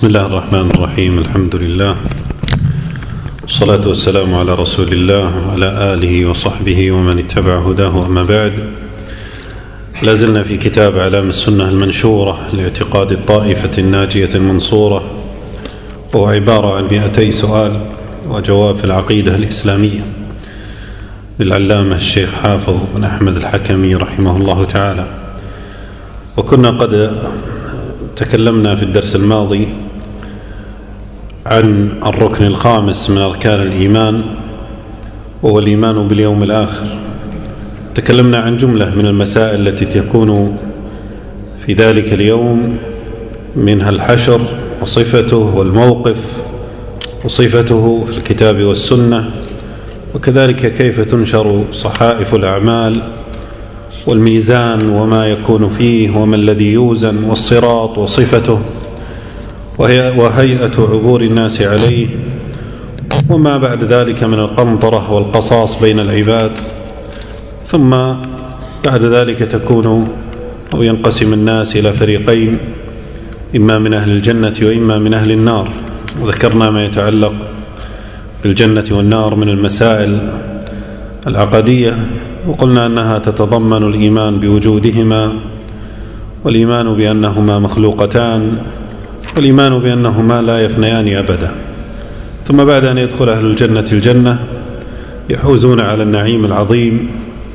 بسم الله الرحمن الرحيم. الحمد لله والصلاة والسلام على رسول الله وعلى آله وصحبه ومن اتبع هداه. أما بعد، لازلنا في كتاب أعلام السنة المنشورة لاعتقاد الطائفة الناجية المنصورة، وهو عبارة عن 200 سؤال وجواب في العقيدة الإسلامية للعلامة الشيخ حافظ بن أحمد الحكمي رحمه الله تعالى. وكنا قد تكلمنا في الدرس الماضي عن الركن الخامس من أركان الإيمان، وهو الإيمان باليوم الآخر. تكلمنا عن جملة من المسائل التي تكون في ذلك اليوم، منها الحشر وصفته والموقف وصفته في الكتاب والسنة، وكذلك كيف تنشر صحائف الأعمال والميزان وما يكون فيه وما الذي يوزن، والصراط وصفته وهيئة عبور الناس عليه، وما بعد ذلك من القنطرة والقصاص بين العباد. ثم بعد ذلك تكون أو ينقسم الناس إلى فريقين، إما من أهل الجنة وإما من أهل النار. وذكرنا ما يتعلق بالجنة والنار من المسائل العقدية، وقلنا أنها تتضمن الإيمان بوجودهما، والإيمان بأنهما مخلوقتان، والإيمان بأنهما لا يفنيان أبدا. ثم بعد أن يدخل أهل الجنة الجنة يحوزون على النعيم العظيم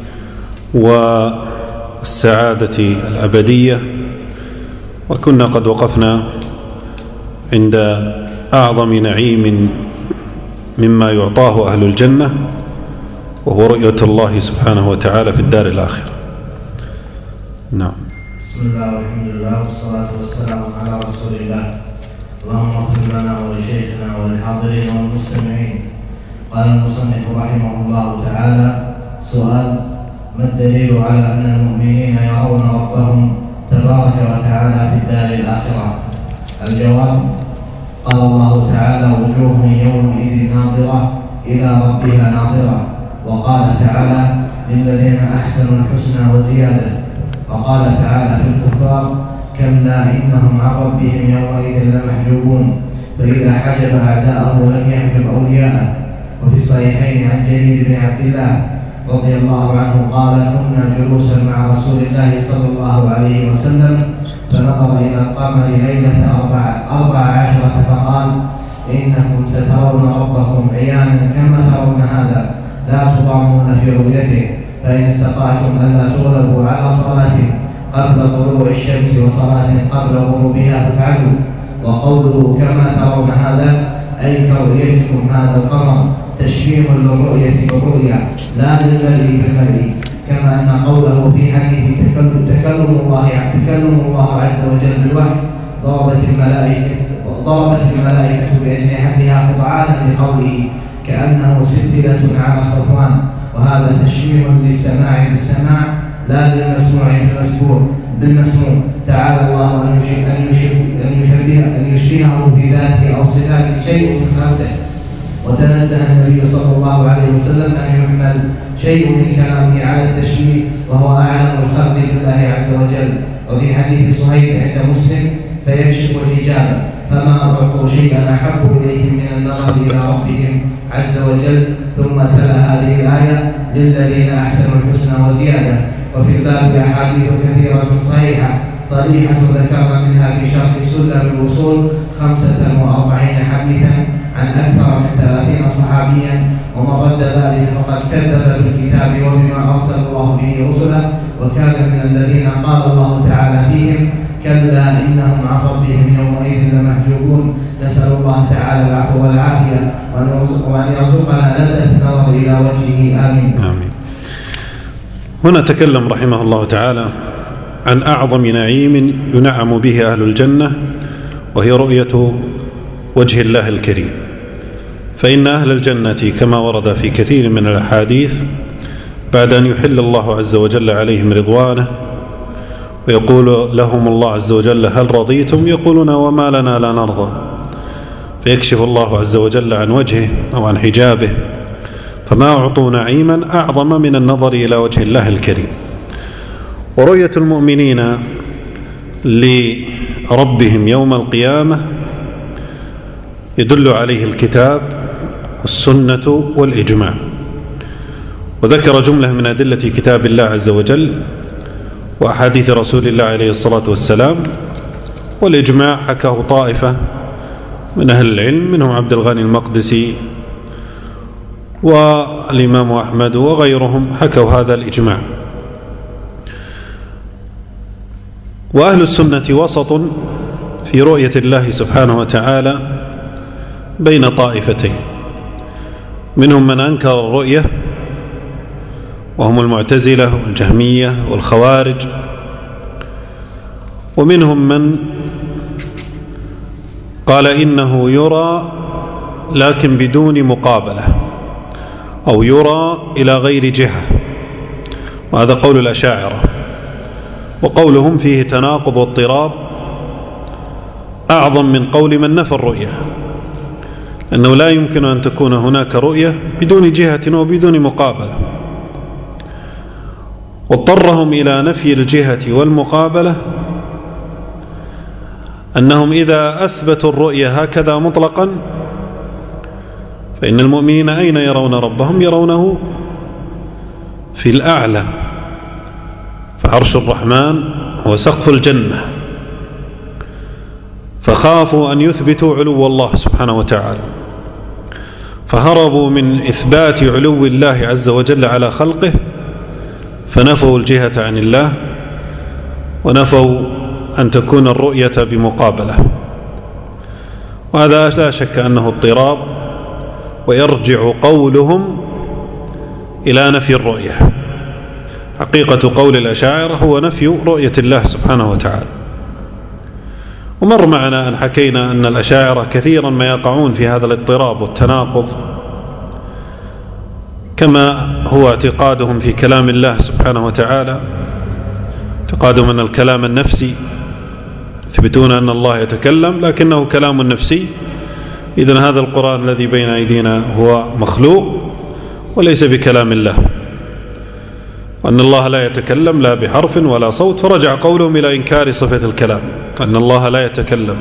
والسعادة الأبدية. وكنا قد وقفنا عند أعظم نعيم مما يعطاه أهل الجنة، وهو رؤية الله سبحانه وتعالى في الدار الآخرة. نعم. بسم الله والحمد لله والصلاة والسلام على رسول الله. اللهم اغفر لنا ولشيخنا وللحاضرين والمستمعين. قال المصنف رحمه الله تعالى: سؤال: ما الدليل على أن المؤمنين يرون ربهم تبارك وتعالى في الدار الآخرة؟ الجواب: قال الله تعالى: وجوه يومئذ ناظرة إلى ربها ناظرة. وقال تعالى: للذين أحسنوا الحسنى وزيادة. وقال تعالى في الكفار: كلا إنهم عن ربهم يومئذ لمحجوبون، فإذا حجب أعداءه لم يحجب أولياءه. وفي الصحيحين عن جرير بن عبد الله رضي الله عنه قال: كنا جلوسا مع رسول الله صلى الله عليه وسلم، فنظر إلى القمر ليلة 14 فقال: إنكم سترون ربكم عيانا كما ترون هذا، لا تضامون في رؤيته، فإن استطعتم ألا تغلبوا على صلاة قبل طلوع الشمس وصلاة قبل غروبها فافعلوا. وقوله كما ترون هذا أي كرؤيتكم هذا القمر تشبيه للرؤية بالرؤيا لا للمرء كالمرء، كما أن قوله في حديث تكلم الله عز وجل بالوحي ضربت الملائكة بأجنحتها خضعانا لقوله كأنه سلسلة على صفوان. وهذا تشبيه للسماع بالسماع لا للمسموع بالمسموع. تعالى الله أن يشبهه بذاته أو صفاته شيء من خلقه. وتنزه النبي صلى الله عليه وسلم أن يحمل شيء من كلامه على التشبيه، وهو أعلم الخلق بالله عز وجل. وفي حديث صهيب عند مسلم: فيكشف الحجاب فما أعطوا شيئا أحب إليهم من النظر إلى ربهم عز وجل. ثم تلا هذه الآية: للذين أحسنوا الحسنى وزيادة. وفي الباب أحاديث كثيرة صريحة ذكرنا منها في شرح سلم الوصول 45 حديثا عن أكثر من 30 صحابيا. ومن رد ذلك فقد كذب بالكتاب وبما أرسل الله به رسله، وكان من الذين قال الله تعالى فيهم: كلا إنهم عن ربهم يومئذ لمحجوبون. نسأل الله تعالى العفو والعافية، وأن يرزقنا لذة النظر إلى وجهه. آمين. آمين. هنا تكلم رحمه الله تعالى عن أعظم نعيم ينعم به أهل الجنة، وهي رؤية وجه الله الكريم. فإن أهل الجنة كما ورد في كثير من الأحاديث، بعد أن يحل الله عز وجل عليهم رضوانه ويقول لهم الله عز وجل: هل رضيتم؟ يقولون: وما لنا لا نرضى. فيكشف الله عز وجل عن وجهه أو عن حجابه، فما أعطوا نعيما أعظم من النظر إلى وجه الله الكريم. ورؤية المؤمنين لربهم يوم القيامة يدل عليه الكتاب والسنة والإجماع. وذكر جملة من أدلة كتاب الله عز وجل وأحاديث رسول الله عليه الصلاة والسلام، والإجماع حكاه طائفة من أهل العلم منهم عبد الغني المقدسي والإمام أحمد وغيرهم حكوا هذا الإجماع. وأهل السنة وسط في رؤية الله سبحانه وتعالى بين طائفتين، منهم من أنكر الرؤية وهم المعتزلة والجهمية والخوارج، ومنهم من قال إنه يرى لكن بدون مقابلة أو يرى إلى غير جهة، وهذا قول الأشاعرة، وقولهم فيه تناقض واضطراب أعظم من قول من نفى الرؤية، أنه لا يمكن أن تكون هناك رؤية بدون جهة وبدون مقابلة. واضطرهم إلى نفي الجهة والمقابلة أنهم إذا أثبتوا الرؤية هكذا مطلقا فإن المؤمنين أين يرون ربهم؟ يرونه في الأعلى، فعرش الرحمن هو سقف الجنة، فخافوا أن يثبتوا علو الله سبحانه وتعالى، فهربوا من إثبات علو الله عز وجل على خلقه، فنفوا الجهة عن الله ونفوا أن تكون الرؤية بمقابلة. وهذا لا شك أنه اضطراب، ويرجع قولهم إلى نفي الرؤية. حقيقة قول الأشاعرة هو نفي رؤية الله سبحانه وتعالى. ومر معنا أن حكينا أن الأشاعرة كثيرا ما يقعون في هذا الاضطراب والتناقض، كما هو اعتقادهم في كلام الله سبحانه وتعالى، اعتقادهم أن الكلام النفسي، يثبتون أن الله يتكلم لكنه كلام نفسي، إذن هذا القرآن الذي بين أيدينا هو مخلوق وليس بكلام الله، وأن الله لا يتكلم لا بحرف ولا صوت، فرجع قولهم إلى إنكار صفة الكلام، أن الله لا يتكلم.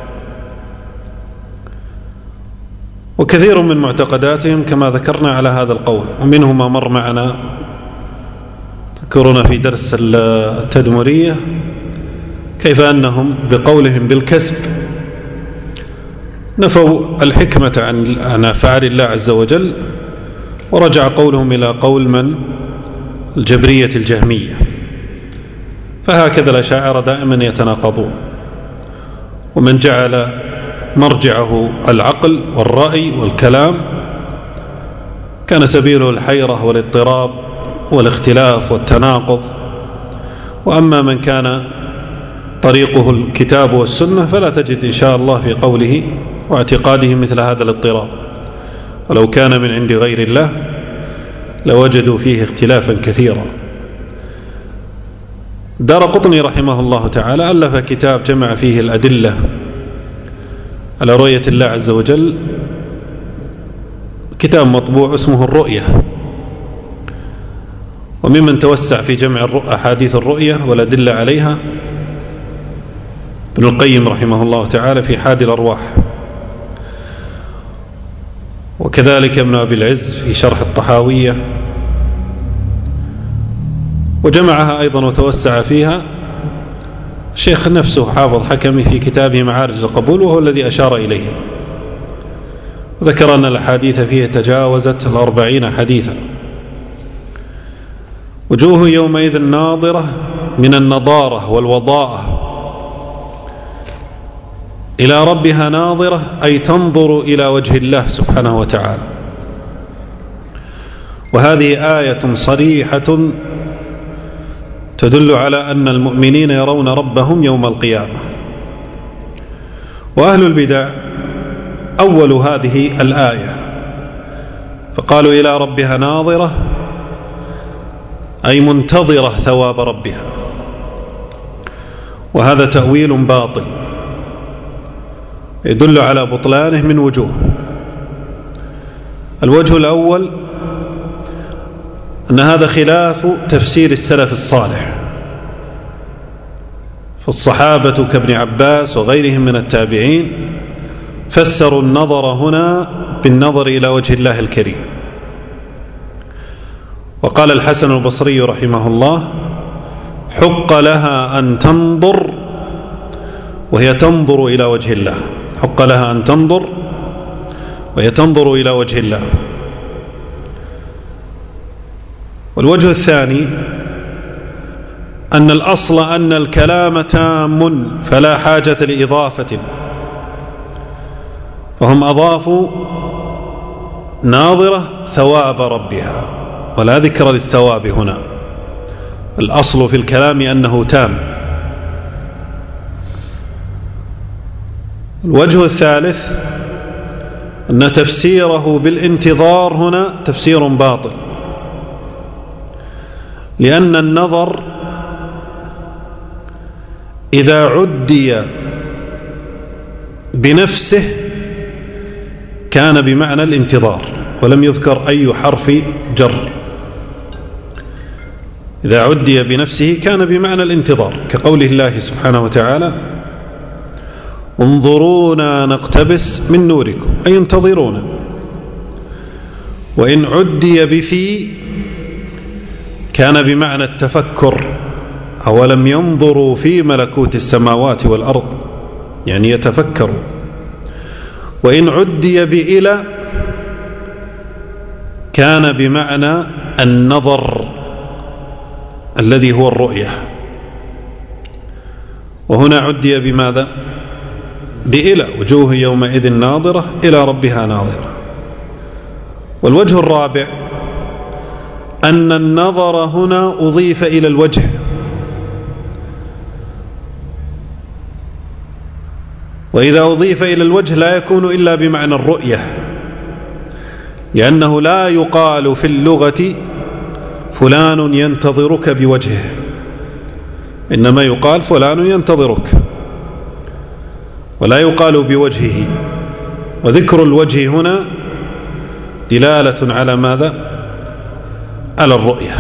وكثير من معتقداتهم كما ذكرنا على هذا القول، ومنهم ما مر معنا ذكرنا في درس التدمرية كيف أنهم بقولهم بالكسب نفوا الحكمة عن أفعال الله عز وجل، ورجع قولهم إلى قول من؟ الجبرية الجهمية. فهكذا الأشاعرة دائما يتناقضون، ومن جعل مرجعه العقل والرأي والكلام كان سبيله الحيرة والاضطراب والاختلاف والتناقض، وأما من كان طريقه الكتاب والسنة فلا تجد إن شاء الله في قوله واعتقاده مثل هذا الاضطراب، ولو كان من عند غير الله لوجدوا فيه اختلافا كثيرا. دارقطني رحمه الله تعالى ألف كتاب جمع فيه الأدلة على رؤية الله عز وجل، كتاب مطبوع اسمه الرؤية. وممن توسع في جمع أحاديث الرؤية والأدلة عليها ابن القيم رحمه الله تعالى في حادي الأرواح، وكذلك ابن أبي العز في شرح الطحاوية، وجمعها أيضا وتوسع فيها الشيخ نفسه حافظ حكمي في كتابه معارج القبول، وهو الذي أشار إليه، وذكر أن الأحاديث فيه تجاوزت 40 حديثا. وجوه يومئذ ناظرة من النضارة والوضاءة إلى ربها ناظرة، أي تنظر إلى وجه الله سبحانه وتعالى. وهذه آية صريحة تدل على أن المؤمنين يرون ربهم يوم القيامة. وأهل البدع أول هذه الآية فقالوا إلى ربها ناظرة أي منتظرة ثواب ربها، وهذا تأويل باطل يدل على بطلانه من وجوه. الوجه الأول أن هذا خلاف تفسير السلف الصالح، فالصحابة كابن عباس وغيرهم من التابعين فسروا النظر هنا بالنظر إلى وجه الله الكريم. وقال الحسن البصري رحمه الله: حق لها أن تنظر وهي تنظر إلى وجه الله. حق لها أن تنظر وهي تنظر إلى وجه الله. والوجه الثاني أن الأصل أن الكلام تام فلا حاجة لإضافة، وهم أضافوا ناظرة ثواب ربها ولا ذكر للثواب هنا. الأصل في الكلام أنه تام. الوجه الثالث أن تفسيره بالانتظار هنا تفسير باطل، لأن النظر إذا عدي بنفسه كان بمعنى الانتظار، ولم يذكر أي حرف جر. إذا عدي بنفسه كان بمعنى الانتظار، كقوله الله سبحانه وتعالى: انظرونا نقتبس من نوركم، أي انتظرونا. وإن عدي بفي كان بمعنى التفكر، أولم ينظروا في ملكوت السماوات والأرض، يعني يتفكروا. وإن عدي بإلى كان بمعنى النظر الذي هو الرؤية، وهنا عدي بماذا؟ بإلى، وجوه يومئذ ناظرة إلى ربها ناظرة. والوجه الرابع أن النظر هنا أضيف إلى الوجه، وإذا أضيف إلى الوجه لا يكون إلا بمعنى الرؤية، لأنه لا يقال في اللغة فلان ينتظرك بوجهه، إنما يقال فلان ينتظرك، ولا يقال بوجهه. وذكر الوجه هنا دلالة على ماذا؟ على الرؤية.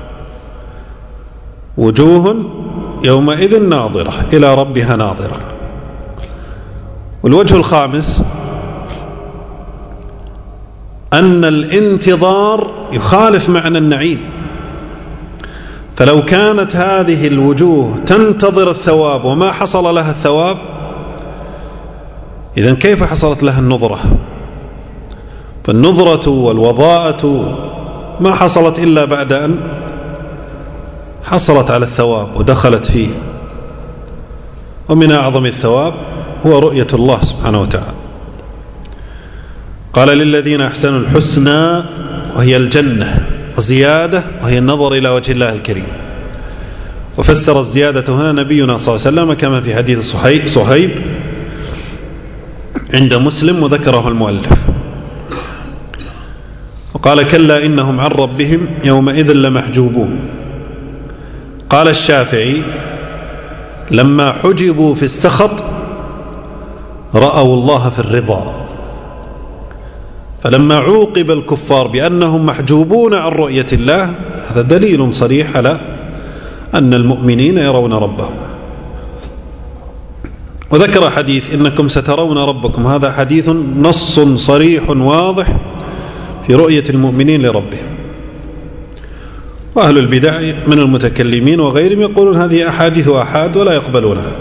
وجوه يومئذ ناظرة إلى ربها ناظرة. والوجه الخامس أن الانتظار يخالف معنى النعيم، فلو كانت هذه الوجوه تنتظر الثواب وما حصل لها الثواب، إذن كيف حصلت لها النظرة؟ فالنظرة والوضاءة ما حصلت إلا بعد أن حصلت على الثواب ودخلت فيه. ومن أعظم الثواب هو رؤية الله سبحانه وتعالى. قال: للذين أحسنوا الحسنى وهي الجنة، وزيادة وهي النظر إلى وجه الله الكريم. وفسر الزيادة هنا نبينا صلى الله عليه وسلم كما في حديث صهيب عند مسلم وذكره المؤلف. وقال: كلا إنهم عن ربهم يومئذ لمحجوبون. قال الشافعي: لما حجبوا في السخط رأوا الله في الرضا. فلما عوقب الكفار بأنهم محجوبون عن رؤية الله، هذا دليل صريح على أن المؤمنين يرون ربهم. وذكر حديث إنكم سترون ربكم، هذا حديث نص صريح واضح في رؤية المؤمنين لربهم. وأهل البدع من المتكلمين وغيرهم يقولون هذه أحاديث آحاد ولا يقبلونها.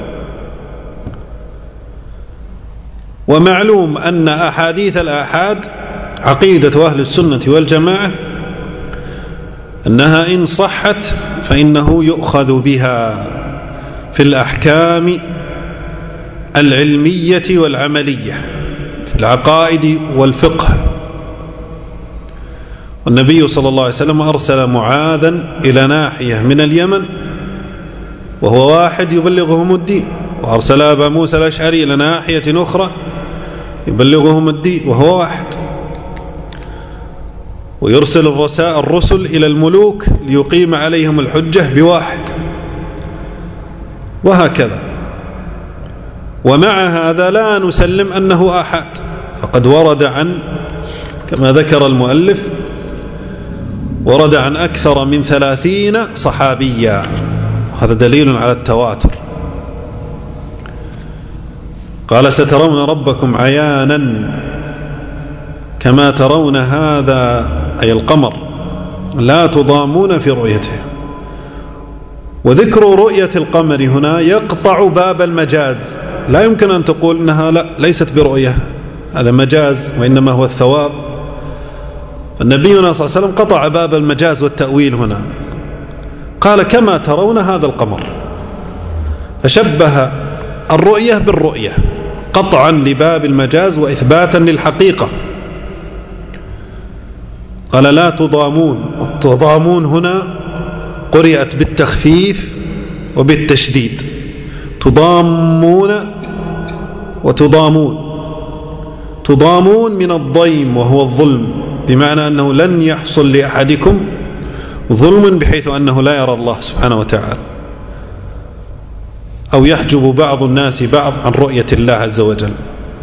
ومعلوم أن أحاديث الآحاد عقيدة أهل السنة والجماعة أنها إن صحت فإنه يؤخذ بها في الأحكام العلمية والعملية، في العقائد والفقه. والنبي صلى الله عليه وسلم أرسل معاذا إلى ناحية من اليمن وهو واحد يبلغهم الدين، وأرسل أبا موسى الأشعري إلى ناحية أخرى يبلغهم الدين وهو واحد، ويرسل الرسل إلى الملوك ليقيم عليهم الحجة بواحد، وهكذا. ومع هذا لا نسلم أنه آحاد، فقد ورد عن، كما ذكر المؤلف، ورد عن أكثر من 30 صحابيا، هذا دليل على التواتر. قال سترون ربكم عيانا كما ترون هذا أي القمر لا تضامون في رؤيته. وذكر رؤية القمر هنا يقطع باب المجاز، لا يمكن أن تقول إنها ليست برؤية، هذا مجاز وإنما هو الثواب. النبينا صلى الله عليه وسلم قطع باب المجاز والتأويل هنا، قال كما ترون هذا القمر، فشبه الرؤية بالرؤية قطعا لباب المجاز وإثباتا للحقيقة. قال لا تضامون، التضامون هنا قرئت بالتخفيف وبالتشديد، تضامون وتضامون. تضامون من الضيم وهو الظلم، بمعنى أنه لن يحصل لأحدكم ظلم بحيث أنه لا يرى الله سبحانه وتعالى، أو يحجب بعض الناس بعض عن رؤية الله عز وجل.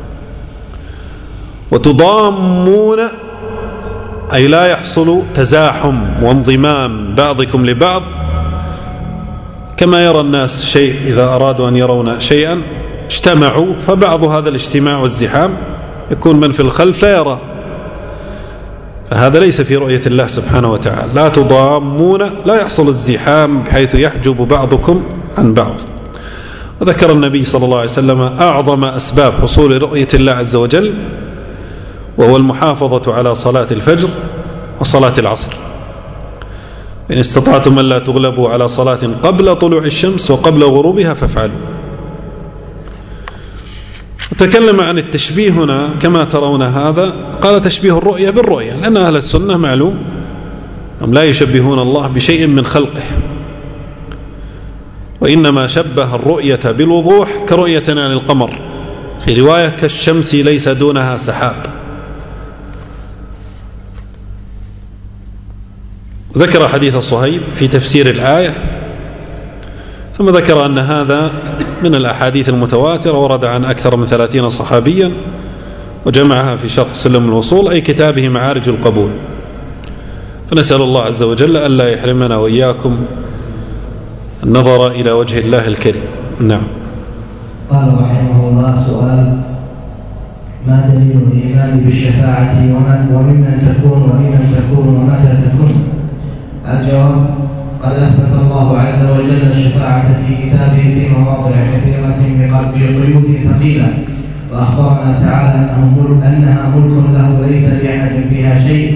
وتضامون أي لا يحصل تزاحم وانضمام بعضكم لبعض، كما يرى الناس شيء إذا أرادوا أن يرون شيئا اجتمعوا، فبعض هذا الاجتماع والزحام يكون من في الخلف لا يرى، فهذا ليس في رؤية الله سبحانه وتعالى. لا تضامون، لا يحصل الزحام بحيث يحجب بعضكم عن بعض. وذكر النبي صلى الله عليه وسلم أعظم أسباب حصول رؤية الله عز وجل، وهو المحافظة على صلاة الفجر وصلاة العصر. إن استطعتم أن لا تغلبوا على صلاة قبل طلوع الشمس وقبل غروبها فافعلوا. وتكلم عن التشبيه هنا كما ترون هذا، قال تشبيه الرؤية بالرؤية، لأن أهل السنة معلوم هم لا يشبهون الله بشيء من خلقه، وإنما شبه الرؤية بالوضوح كرؤيتنا للقمر، في رواية كالشمس ليس دونها سحاب. ذكر حديث صهيب في تفسير الآية، ثم ذكر أن هذا من الأحاديث المتواترة، ورد عن أكثر من 30 صحابيا، وجمعها في شرح سلم الوصول أي كتابه معارج القبول. فنسأل الله عز وجل ألا يحرمنا وإياكم النظر إلى وجه الله الكريم. نعم. قال رحمه الله: سؤال: ما دليل الإيمان بالشفاعة وممن تكون ومتى تكون؟ الجواب: قد أثبت الله عز وجل الشفاعة في كتابه في مواضع كثيرة بقيود ثقيلة، وأخبرنا تعالى أنها ملك له ليس لأحد فيها شيء،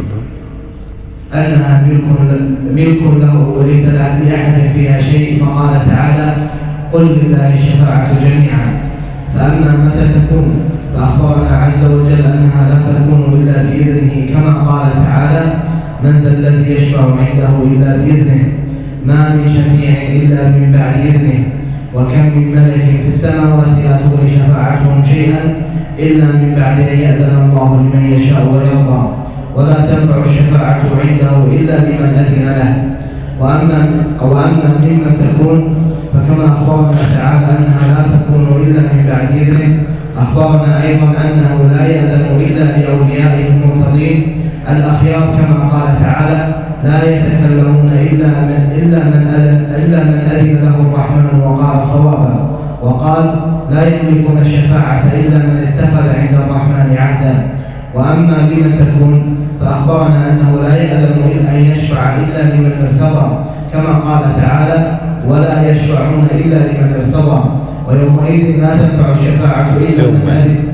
أنها ملك له وليس لأحد فيها شيء، فقال تعالى: قل لله الشفاعة جميعا. فأما متى تكون فأخبرنا عز وجل أنها لا تكون إلا بإذنه، كما قال تعالى: من ذا الذي يشفع عنده إلا بإذنه، ما من شفيع إلا من بعد إذنه، وكم من ملك في السماوات لا تغني شفاعتهم شيئا إلا من بعد أن يأذن الله لمن يشاء ويرضى، ولا تنفع الشفاعة عنده إلا لمن أذن له. وأما ممن تكون فكما أخبرنا تعالى أنها لا تكون إلا من بعد إذنه، أخبرنا أيضا أنه لا يأذن إلا لأوليائه المرتضين الأخيار، كما قال تعالى: لا يتكلمون إلا من أذن له الرحمن وقال صوابا، وقال: لا يملكون الشفاعة إلا من اتخذ عند الرحمن عهدا. وأما لمن تكون فأخبرنا أنه لا يأذن أن يشفع إلا لمن ارتضى، كما قال تعالى: ولا يشفعون إلا لمن ارتضى، ويومئذ لا تنفع الشفاعة إلا من أذن.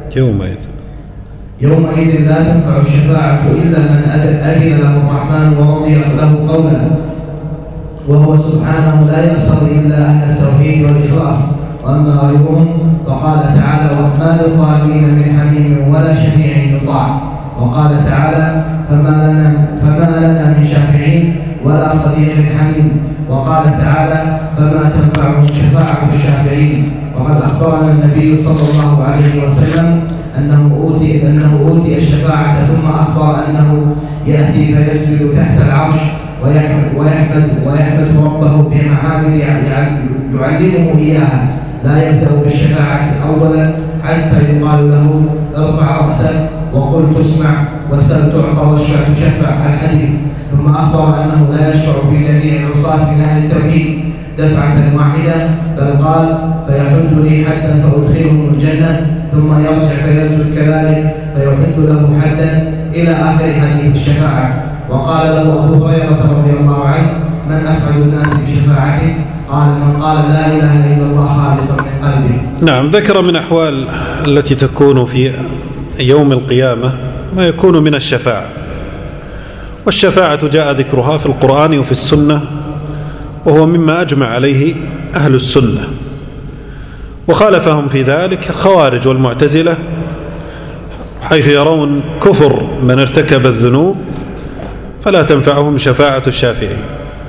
يومئذ لا تنفع الشفاعة إلا من أذن له الرحمن ورضي له قولا، وهو سبحانه لا يقصد إلا أهل التوحيد والإخلاص. وأما غيرهم فقال تعالى: وما للظالمين من حميم ولا شفيع يطاع. وقال تعالى: فما لنا من شافعين ولا صديق حميم. وقال تعالى: فما تنفعهم شفاعة الشافعين. وقد أخبرنا النبي صلى الله عليه وسلم أنه أوتي الشفاعة، ثم أخبر أنه يأتي فيسجد تحت العرش ويحمد ربه بمحامد يعلمه إياها، لا يبدأ بالشفاعة أولا حتى يقال له: ارفع رأسك وقل تسمع، وسل تعطى واشفع تشفع. الحديث. ثم ثم أخبر أنه لا يشفع في جميع العصاة من أهل التوحيد دفعة واحدة، بل قال: فيحد لي حدا فأدخلهم الجنة، ثم يرجع فيسجد كذلك فيحد له حدا، إلى آخر حديث الشفاعة. وقال له أبو هريرة رضي الله عنه: من أسعد الناس بشفاعته؟ قال: من قال لا إله إلا الله خالصا من قلبه. نعم، ذكر من أحوال التي تكون في يوم القيامة ما يكون من الشفاعة، والشفاعة جاء ذكرها في القرآن وفي السنة، وهو مما أجمع عليه أهل السنة، وخالفهم في ذلك الخوارج والمعتزلة، حيث يرون كفر من ارتكب الذنوب فلا تنفعهم شفاعة الشافعين.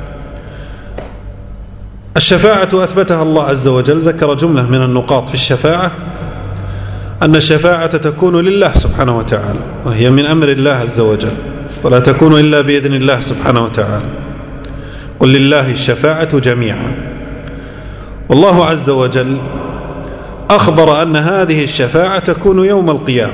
الشفاعة أثبتها الله عز وجل، ذكر جملة من النقاط في الشفاعة: أن الشفاعة تكون لله سبحانه وتعالى، وهي من أمر الله عز وجل، ولا تكون إلا بإذن الله سبحانه وتعالى. قل لله الشفاعة جميعا. والله عز وجل أخبر أن هذه الشفاعة تكون يوم القيامة،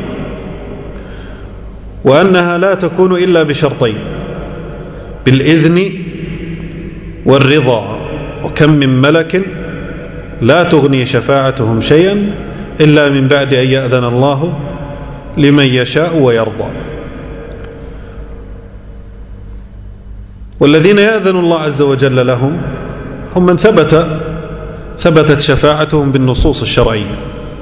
وأنها لا تكون إلا بشرطين: بالإذن والرضا. وكم من ملك لا تغني شفاعتهم شيئا إلا من بعد أن يأذن الله لمن يشاء ويرضى. والذين يأذن الله عز وجل لهم هم من ثبتت شفاعتهم بالنصوص الشرعية،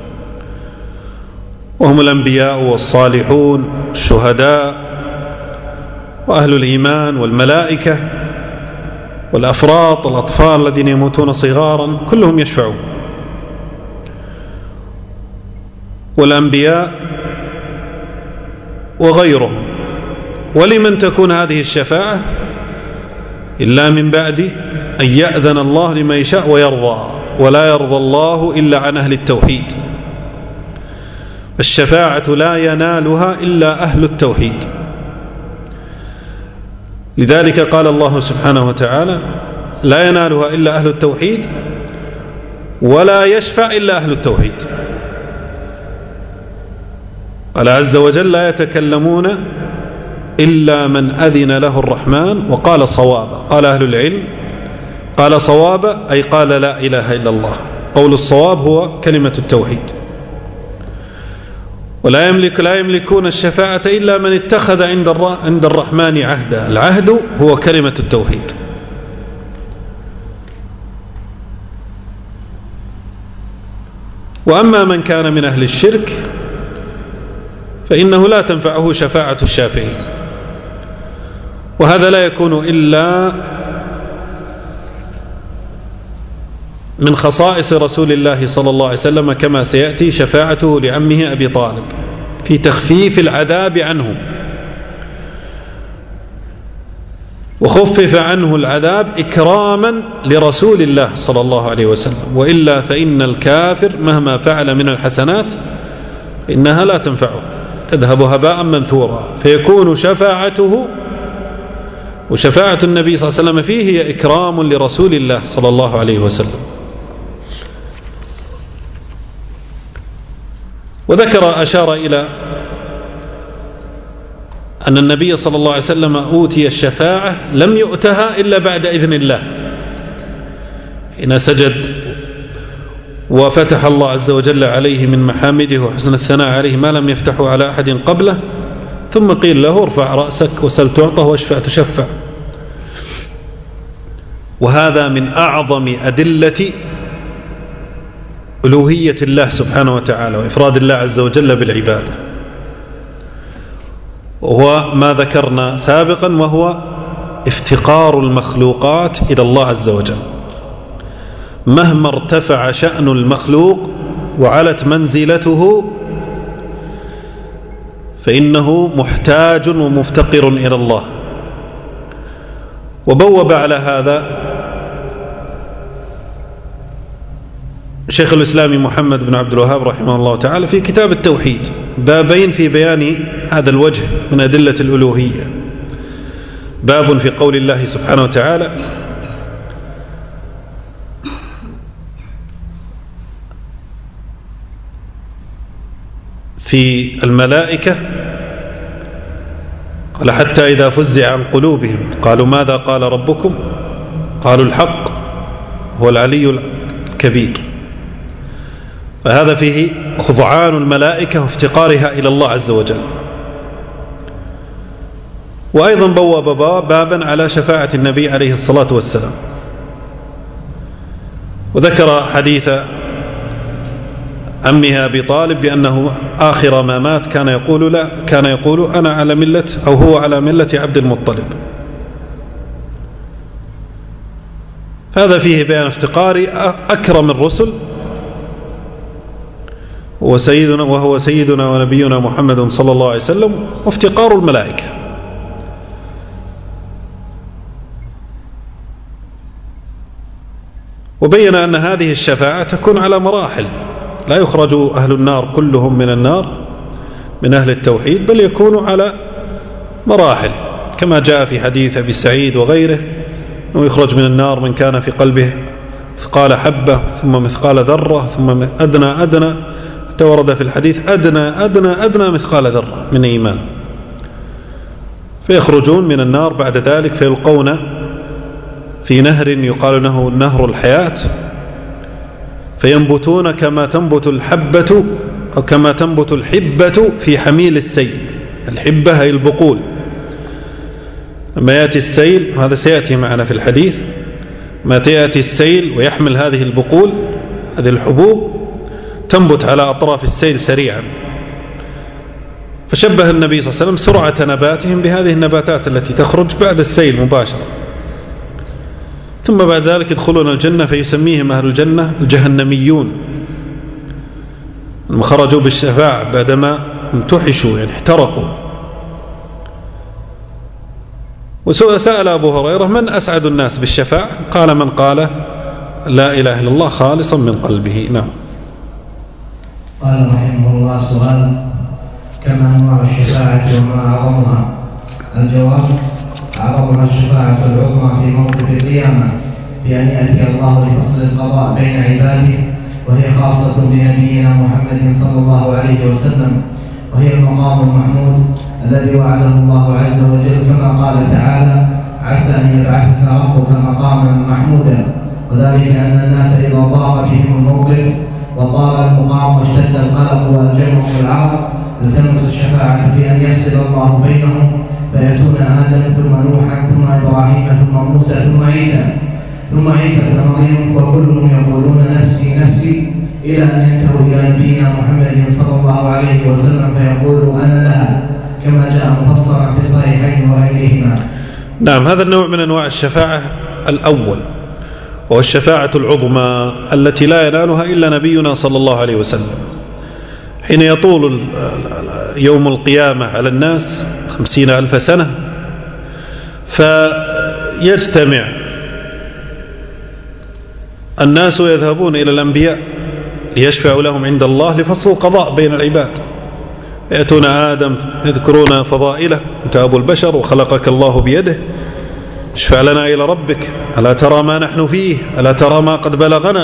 وهم الأنبياء والصالحون الشهداء وأهل الإيمان والملائكة والأفراط الأطفال الذين يموتون صغارا، كلهم يشفعون. والأنبياء وغيرهم. ولمن تكون هذه الشفاعة إلا من بعد أن يأذن الله لمن يشاء ويرضى، ولا يرضى الله إلا عن أهل التوحيد. الشفاعة لا ينالها إلا أهل التوحيد. لذلك قال الله سبحانه وتعالى: لا ينالها إلا أهل التوحيد، ولا يشفع إلا أهل التوحيد. قال عز وجل: لا يتكلمون إلا من أذن له الرحمن وقال صوابا. قال أهل العلم: قال صوابا أي قال لا إله إلا الله. قول الصواب هو كلمة التوحيد. ولا يملكون الشفاعة إلا من اتخذ عند الرحمن عهدا. العهد هو كلمة التوحيد. وأما من كان من أهل الشرك فإنه لا تنفعه شفاعة الشافعين، وهذا لا يكون إلا من خصائص رسول الله صلى الله عليه وسلم، كما سيأتي شفاعته لعمه أبي طالب في تخفيف العذاب عنه، وخفف عنه العذاب إكراما لرسول الله صلى الله عليه وسلم. وإلا فإن الكافر مهما فعل من الحسنات إنها لا تنفعه، تذهب هباء منثورا. فيكون شفاعته وشفاعة النبي صلى الله عليه وسلم فيه هي إكرام لرسول الله صلى الله عليه وسلم. وذكر أشار إلى أن النبي صلى الله عليه وسلم أوتي الشفاعة لم يؤتها إلا بعد إذن الله، حين سجد وفتح الله عز وجل عليه من محامده وحسن الثناء عليه ما لم يفتحه على أحد قبله، ثم قيل له: ارفع رأسك وسل تعطى واشفع تشفع. وهذا من أعظم أدلة ألوهية الله سبحانه وتعالى وإفراد الله عز وجل بالعبادة، وهو ما ذكرنا سابقا، وهو افتقار المخلوقات إلى الله عز وجل. مهما ارتفع شأن المخلوق وعلت منزلته فإنه محتاج ومفتقر إلى الله. وبوب على هذا شيخ الإسلام محمد بن عبد الوهاب رحمه الله تعالى في كتاب التوحيد بابين في بيان هذا الوجه من أدلة الألوهية. باب في قول الله سبحانه وتعالى: في الملائكة، ولحتى إذا فزع عن قلوبهم قالوا ماذا قال ربكم؟ قالوا الحق هو العلي الكبير. فهذا فيه خضعان الملائكة وافتقارها إلى الله عز وجل. وأيضا بواب بابا على شفاعة النبي عليه الصلاة والسلام، وذكر حديث عمها أبي طالب بأنه آخر ما مات كان يقول أنا على ملة أو هو على ملة عبد المطلب. هذا فيه بيان افتقار أكرم الرسل وهو سيدنا ونبينا محمد صلى الله عليه وسلم، وافتقار الملائكة. وبين أن هذه الشفاعة تكون على مراحل، لا يخرج أهل النار كلهم من النار من أهل التوحيد، بل يكونوا على مراحل، كما جاء في حديث أبي سعيد وغيره أنه يخرج من النار من كان في قلبه مثقال حبة، ثم مثقال ذرة، ثم أدنى حتى ورد في الحديث أدنى مثقال ذرة من إيمان، فيخرجون من النار بعد ذلك فيلقون في نهر يقال له نهر الحياة، فينبتون كما تنبت الحبة أو كما تنبت الحبة في حميل السيل. الحبة هي البقول، لما يأتي السيل، هذا سيأتي معنا في الحديث، ما يأتي السيل ويحمل هذه البقول، هذه الحبوب تنبت على أطراف السيل سريعا، فشبه النبي صلى الله عليه وسلم سرعة نباتهم بهذه النباتات التي تخرج بعد السيل مباشرة. ثم بعد ذلك يدخلون الجنة فيسميهم أهل الجنة الجهنميون، لما خرجوا بالشفاعة بعدما امتحشوا يعني احترقوا. وسأل أبو هريرة من أسعد الناس بالشفاعة؟ قال من قال لا إله إلا الله خالصا من قلبه. نعم. قال رحمه الله سؤال: كما أنواع الشفاعة وما أعظمها؟ الجواب: أعظمها الشفاعة العظمى في موقف القيامة، بأن يأتي الله لفصل القضاء بين عباده، وهي خاصة بنبينا محمد صلى الله عليه وسلم، وهي المقام المحمود الذي وعده الله عز وجل، كما قال تعالى: عسى أن يبعثك ربك مقاما محمودا. وذلك أن الناس إذا ضاق بهم الموقف وطال المقام واشتد القلق والجمع العرب التمسوا الشفاعة في أن يفصل الله بينهم، فيأتون آدم ثم نوحا ثم إبراهيم ثم موسى ثم عيسى بن مريم، وكلهم يقولون نفسي نفسي، إلى أن ينتهوا إلى نبينا محمد صلى الله عليه وسلم فيقول أنا لها، كما جاء مفصلا في الصحيحين وغيرهما. نعم، هذا النوع من أنواع الشفاعة الأول، وهو الشفاعة العظمى التي لا ينالها إلا نبينا صلى الله عليه وسلم، حين يطول يوم القيامة على الناس 50,000 سنة، فيجتمع الناس يذهبون إلى الأنبياء ليشفعوا لهم عند الله لفصل القضاء بين العباد. يأتون آدم يذكرون فضائله: أنت أبو البشر وخلقك الله بيده، اشفع لنا إلى ربك، ألا ترى ما نحن فيه، ألا ترى ما قد بلغنا؟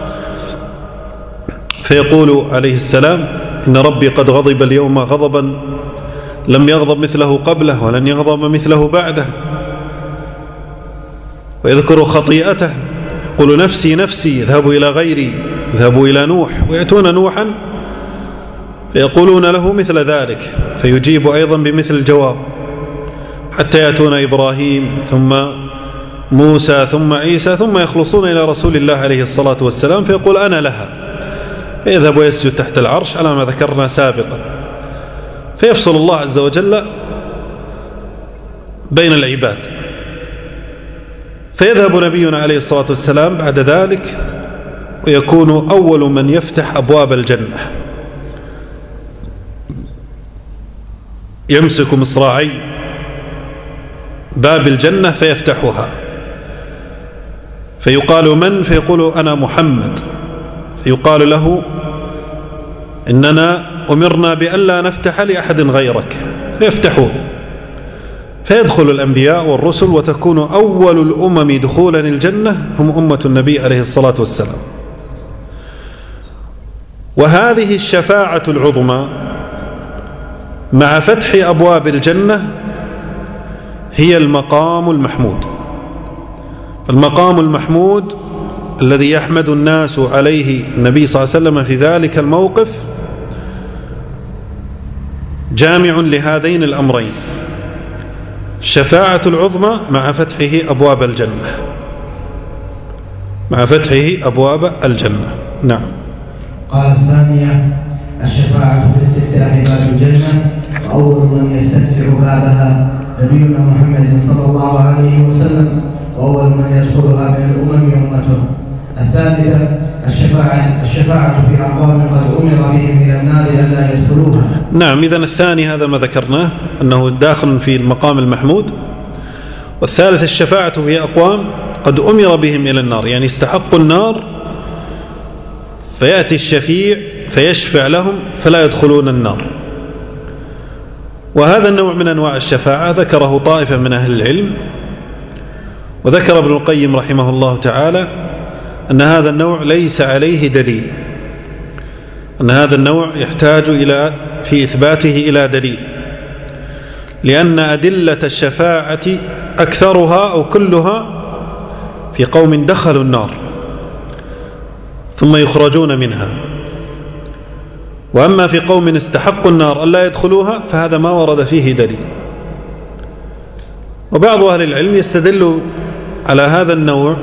فيقول عليه السلام: إن ربي قد غضب اليوم غضبا لم يغضب مثله قبله ولن يغضب مثله بعده. ويذكر خطيئته، يقول نفسي نفسي، اذهبوا إلى غيري، اذهبوا إلى نوح. ويأتون نوحا فيقولون له مثل ذلك، فيجيب أيضا بمثل الجواب، حتى يأتون إبراهيم ثم موسى ثم عيسى، ثم يخلصون إلى رسول الله عليه الصلاة والسلام فيقول أنا لها، فيذهب ويسجد تحت العرش على ما ذكرنا سابقا، فيفصل الله عز وجل بين العباد. فيذهب نبينا عليه الصلاة والسلام بعد ذلك ويكون أول من يفتح أبواب الجنة، يمسك مصراعي باب الجنة فيفتحها، فيقال من؟ فيقول أنا محمد، فيقال له إننا أمرنا بألا نفتح لأحد غيرك، فيفتحون، فيدخل الأنبياء والرسل، وتكون أول الأمم دخولا الجنة هم أمة النبي عليه الصلاة والسلام. وهذه الشفاعة العظمى مع فتح أبواب الجنة هي المقام المحمود. المقام المحمود الذي يحمد الناس عليه النبي صلى الله عليه وسلم في ذلك الموقف جامع لهذين الأمرين: الشفاعة العظمى مع فتحه أبواب الجنة، مع فتحه أبواب الجنة. نعم. قال الثانية: الشفاعة في استفتاح باب الجنة، وأول من يستفتح بابها نبينا محمد صلى الله عليه وسلم، وأول من يدخلها من الأمم أمته. الثالثة: الشفاعة في أقوام قد أمر بهم إلى النار ألا يدخلوها. نعم. إذن الثاني هذا ما ذكرناه أنه داخل في المقام المحمود. والثالث الشفاعة في أقوام قد أمر بهم إلى النار، يعني استحقوا النار فيأتي الشفيع فيشفع لهم فلا يدخلون النار. وهذا النوع من أنواع الشفاعة ذكره طائفة من أهل العلم، وذكر ابن القيم رحمه الله تعالى أن هذا النوع ليس عليه دليل، أن هذا النوع يحتاج في إثباته إلى دليل، لأن أدلة الشفاعة أكثرها أو كلها في قوم دخلوا النار ثم يخرجون منها. وأما في قوم استحقوا النار ألا يدخلوها فهذا ما ورد فيه دليل. وبعض أهل العلم يستدل على هذا النوع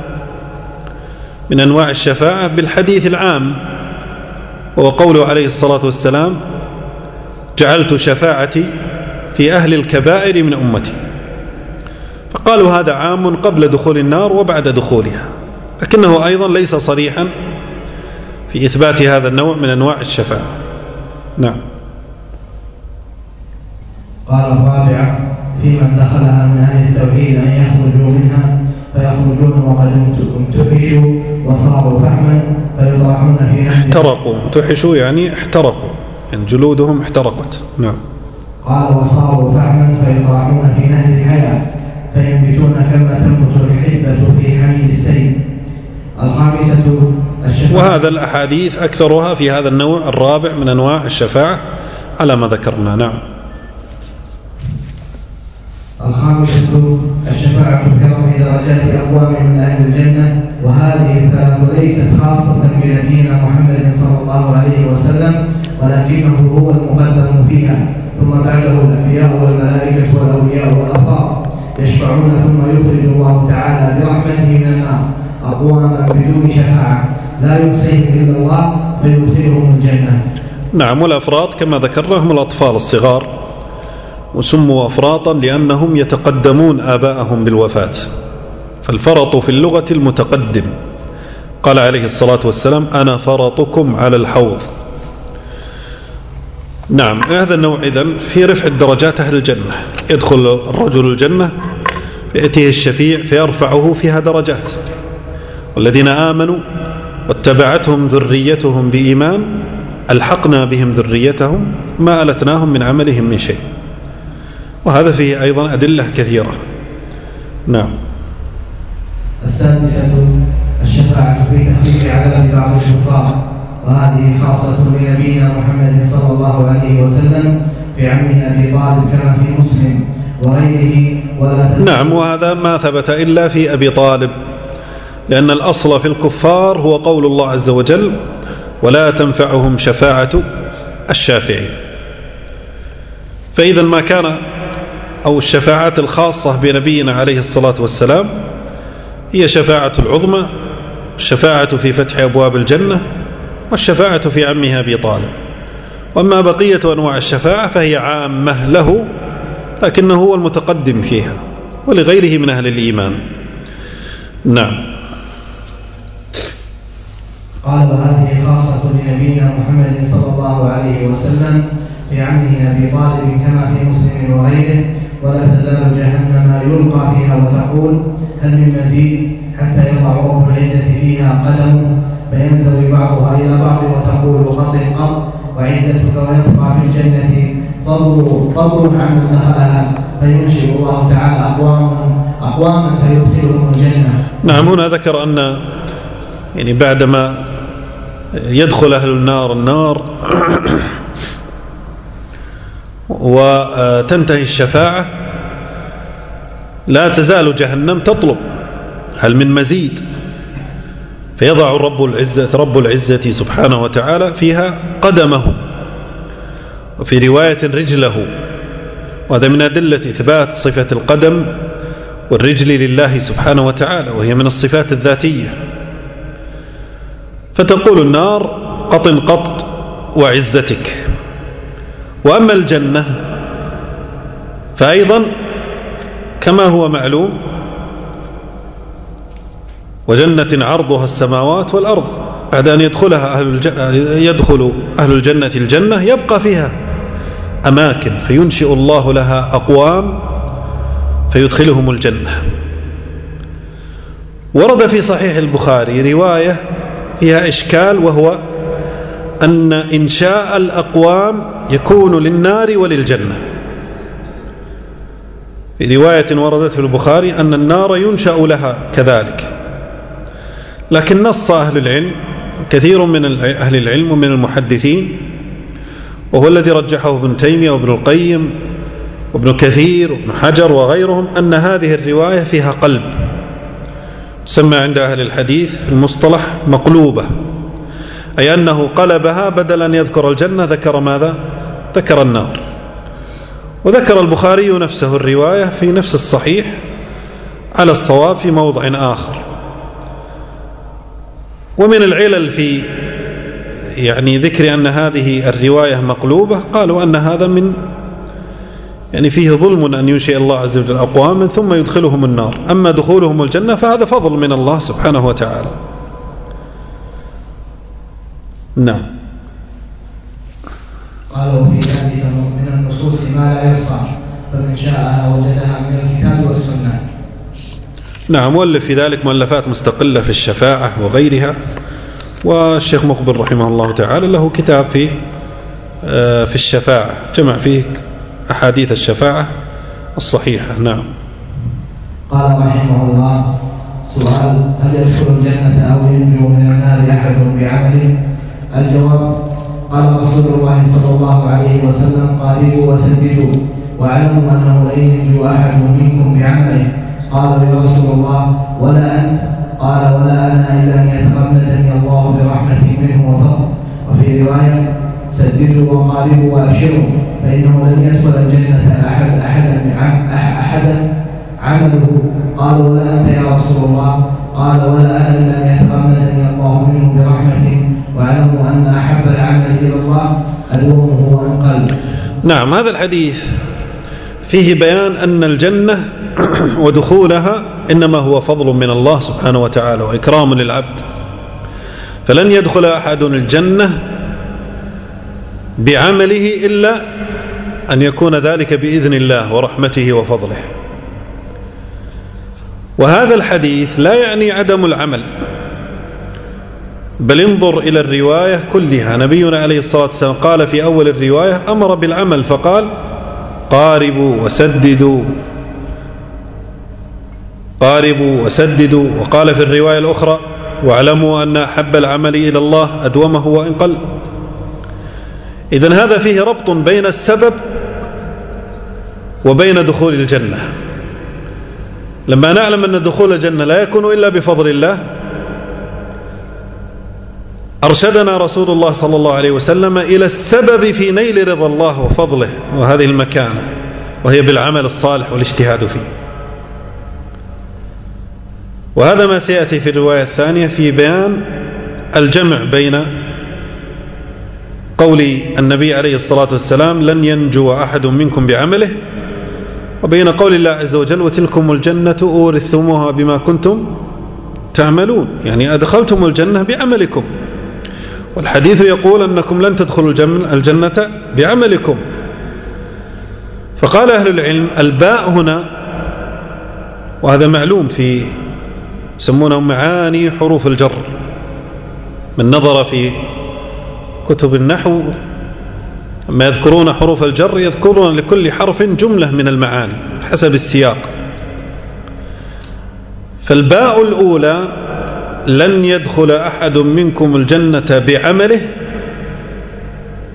من أنواع الشفاعة بالحديث العام، وهو قوله عليه الصلاة والسلام: جعلت شفاعتي في أهل الكبائر من أمتي. فقالوا هذا عام قبل دخول النار وبعد دخولها، لكنه أيضا ليس صريحا في إثبات هذا النوع من أنواع الشفاعة. نعم. قال الرابعة: في من دخلها من أهل التوحيد أن يخرجوا منها فيخرجون وقد انتحشوا وصاروا فحما فيطرحون في نهر. احترقوا، انتحشوا يعني احترقوا، يعني جلودهم احترقت. نعم. قال: وصاروا فحما فيطرحون في نهر الحياة فينبتون كما تنبت الحبة في حميل السيل. الخامسة وهذا الأحاديث أكثرها في هذا النوع الرابع من أنواع الشفاعة على ما ذكرنا. نعم. الخامسة الشفاعة في رفع درجات أقوام من أهل الجنة، وهذه الثلاث ليست خاصة بنبينا محمد صلى الله عليه وسلم، ولكنه هو المقدم فيها، ثم بعده الأنبياء والملائكة والأولياء والأبرار يشفعون، ثم يخرج الله تعالى برحمته من النار أقواما بدون شفاعة لا يحصيهم إلا الله فيدخلهم الجنة. نعم. والأفراط كما ذكرنا هم الأطفال الصغار، وسموا أفراطا لأنهم يتقدمون آباءهم بالوفاة، فالفرط في اللغة المتقدم. قال عليه الصلاة والسلام: أنا فرطكم على الحوض. نعم. هذا النوع إذن في رفع الدرجات أهل الجنة. يدخل الرجل الجنة فيأتيه الشفيع فيرفعه فيها درجات، والذين آمنوا واتبعتهم ذريتهم بإيمان ألحقنا بهم ذريتهم ما ألتناهم من عملهم من شيء. وهذا فيه أيضا أدلة كثيرة. نعم. السادسة الشفاعة في تخفيف عذاب بعض الكفار، وهذه خاصة بنبينا محمد صلى الله عليه وسلم في عمه أبي طالب كما في مسلم وغيره. نعم. وهذا ما ثبت إلا في أبي طالب، لأن الأصل في الكفار هو قول الله عز وجل: ولا تنفعهم شفاعة الشافعين. فإذا ما كان أو الشفاعات الخاصة بنبينا عليه الصلاة والسلام هي شفاعة العظمى، الشفاعة في فتح أبواب الجنة، والشفاعة في عمها أبي طالب. وأما بقية أنواع الشفاعة فهي عامة له، لكنه هو المتقدم فيها ولغيره من أهل الإيمان. نعم. قال: وهذه خاصة بنبينا محمد صلى الله عليه وسلم في عمه أبي طالب كما في مسلم وغيره. ولا تزال جهنم يلقى فيها وتقول: هل من مزيد؟ حتى يضع رب العزة فيها قدمه فينزوي بعضها إلى بعض وتقول: قط قط وعزتك، ويبقى في الجنة فضل عمن دخلها فينشئ الله تعالى أقواما فيدخلهم الجنة. نعم. هنا ذكر أن يعني بعدما يدخل أهل النار وتنتهي الشفاعة، لا تزال جهنم تطلب هل من مزيد، فيضع رب العزة سبحانه وتعالى فيها قدمه، وفي رواية رجله، وهذا من أدلة إثبات صفة القدم والرجل لله سبحانه وتعالى، وهي من الصفات الذاتية. فتقول النار قط قط وعزتك. وأما الجنة فأيضا كما هو معلوم، وجنة عرضها السماوات والأرض، بعد أن يدخل أهل الجنة الجنة يبقى فيها أماكن، فينشئ الله لها أقوام فيدخلهم الجنة. ورد في صحيح البخاري رواية فيها إشكال، وهو أن إنشاء الأقوام يكون للنار وللجنة. في رواية وردت في البخاري أن النار ينشأ لها كذلك، لكن نص أهل العلم، كثير من أهل العلم ومن المحدثين، وهو الذي رجحه ابن تيمية وابن القيم وابن كثير وابن حجر وغيرهم، أن هذه الرواية فيها قلب، تسمى عند أهل الحديث في المصطلح مقلوبة، أي أنه قلبها، بدل أن يذكر الجنة ذكر ماذا؟ ذكر النار. وذكر البخاري نفسه الرواية في نفس الصحيح على الصواب في موضع آخر. ومن العلل في ذكر أن هذه الرواية مقلوبة، قالوا أن هذا فيه ظلم أن ينشئ الله عز وجل أقواما ثم يدخلهم النار، أما دخولهم الجنة فهذا فضل من الله سبحانه وتعالى. نعم. قالوا في ذلك من النصوص ما لا يحصى، فمن شاء وجدها من الكتاب والسنة. نعم. مؤلف في ذلك مؤلفات مستقلة في الشفاعة وغيرها، والشيخ مقبل رحمه الله تعالى له كتاب في الشفاعة، جمع فيه أحاديث الشفاعة الصحيحة. نعم. قال رحمه الله: سؤال: هل يدخل الجنة أو ينجو من النار أحد بعمله؟ الجواب: قال رسول الله صلى الله عليه وسلم: قاربوا وسددوا، واعلموا أنه لن ينجو أحد منكم بعمله. قالوا: يا رسول الله ولا أنت؟ قال: ولا أنا إلا أن يتغمدني الله برحمته منه وفضله. وفي رواية: سددوا وقاربوا وأبشروا، فإنه لن يدخل الجنة أحدا عمله. قالوا: ولا أنت يا رسول الله؟ قال: ولا أنا إلا أن يتغمدني الله منه برحمته، واعلموا أن أحب العمل إلى الله أدومه وأنقل. نعم. هذا الحديث فيه بيان أن الجنة ودخولها إنما هو فضل من الله سبحانه وتعالى وإكرام للعبد، فلن يدخل أحد الجنة بعمله إلا أن يكون ذلك بإذن الله ورحمته وفضله. وهذا الحديث لا يعني عدم العمل، بل انظر إلى الرواية كلها. نبينا عليه الصلاة والسلام قال في أول الرواية أمر بالعمل، فقال: قاربوا وسددوا، قاربوا وسددوا. وقال في الرواية الأخرى: واعلموا أن أحب العمل إلى الله أدومه وإن قل. إذن هذا فيه ربط بين السبب وبين دخول الجنة. لما نعلم أن دخول الجنة لا يكون إلا بفضل الله، أرشدنا رسول الله صلى الله عليه وسلم إلى السبب في نيل رضا الله وفضله وهذه المكانة، وهي بالعمل الصالح والاجتهاد فيه. وهذا ما سيأتي في الرواية الثانية في بيان الجمع بين قول النبي عليه الصلاة والسلام: لن ينجو أحد منكم بعمله، وبين قول الله عز وجل: وتلكم الجنة أورثتموها بما كنتم تعملون، يعني أدخلتم الجنة بعملكم. والحديث يقول أنكم لن تدخلوا الجنة بعملكم. فقال أهل العلم: الباء هنا، وهذا معلوم في يسمونه معاني حروف الجر، من نظر في كتب النحو لما يذكرون حروف الجر يذكرون لكل حرف جملة من المعاني حسب السياق. فالباء الأولى: لن يدخل أحد منكم الجنة بعمله،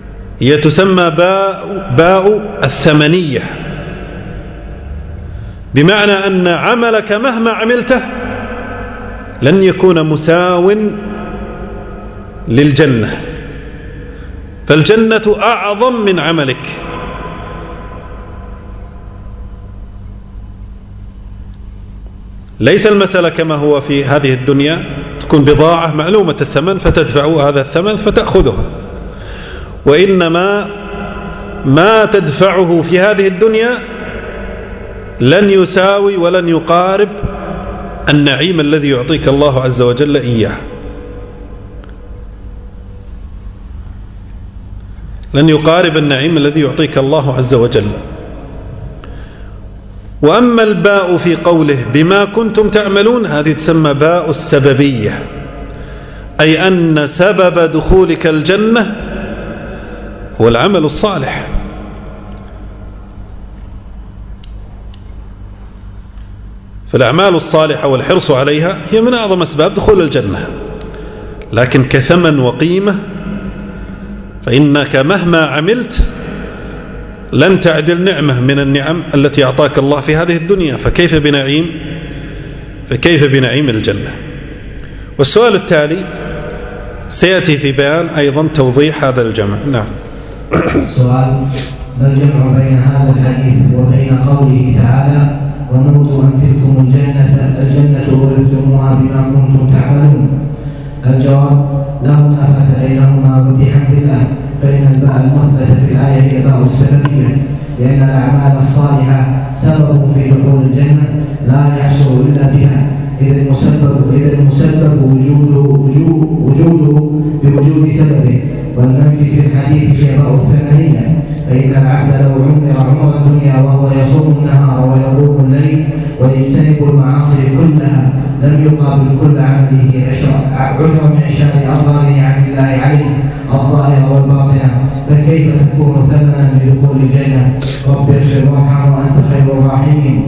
هي تسمى باء الثمنية، بمعنى أن عملك مهما عملته لن يكون مساو للجنة، فالجنة أعظم من عملك. ليس المسألة كما هو في هذه الدنيا، تكون بضاعة معلومة الثمن فتدفع هذا الثمن فتأخذها، وإنما ما تدفعه في هذه الدنيا لن يساوي ولن يقارب النعيم الذي يعطيك الله عز وجل إياه، لن يقارب النعيم الذي يعطيك الله عز وجل. وأما الباء في قوله بما كنتم تعملون، هذه تسمى باء السببية، أي أن سبب دخولك الجنة هو العمل الصالح. فالأعمال الصالحة والحرص عليها هي من أعظم أسباب دخول الجنة، لكن كثمن وقيمة فإنك مهما عملت لن تعدل نعمة من النعم التي أعطاك الله في هذه الدنيا، فكيف بنعيم الجنة. والسؤال التالي سيأتي في بيان أيضا توضيح هذا الجمع. نعم. السؤال: ما الجمع بين هذا الحديث وبين قوله تعالى ونودوا أن تلكم الجنة أورثتموها بما كنتم تعملون؟ الجواب: لا منافاة بينهما بحمد الله، فإن الباء المثبتة في الآية هي باء السببية، لأن الأعمال الصالحة سبب في دخول الجنة لا يحصل إلا بها، إذ المسبب وجوده بوجود سببه. والمنفي في الحديث هي باء الثانية، فإن العبد لو عمر الدنيا وهو يصوم النهار ويقوم الليل ويجتنب المعاصي كلها لم يقابل كل عمله عشر من عشاء أصغره عن الله عليه الظاهرة والباطنة، فكيف تكون ثمنا لدخول الجنة؟ رب اغفر وارحم وأنت خير الراحمين.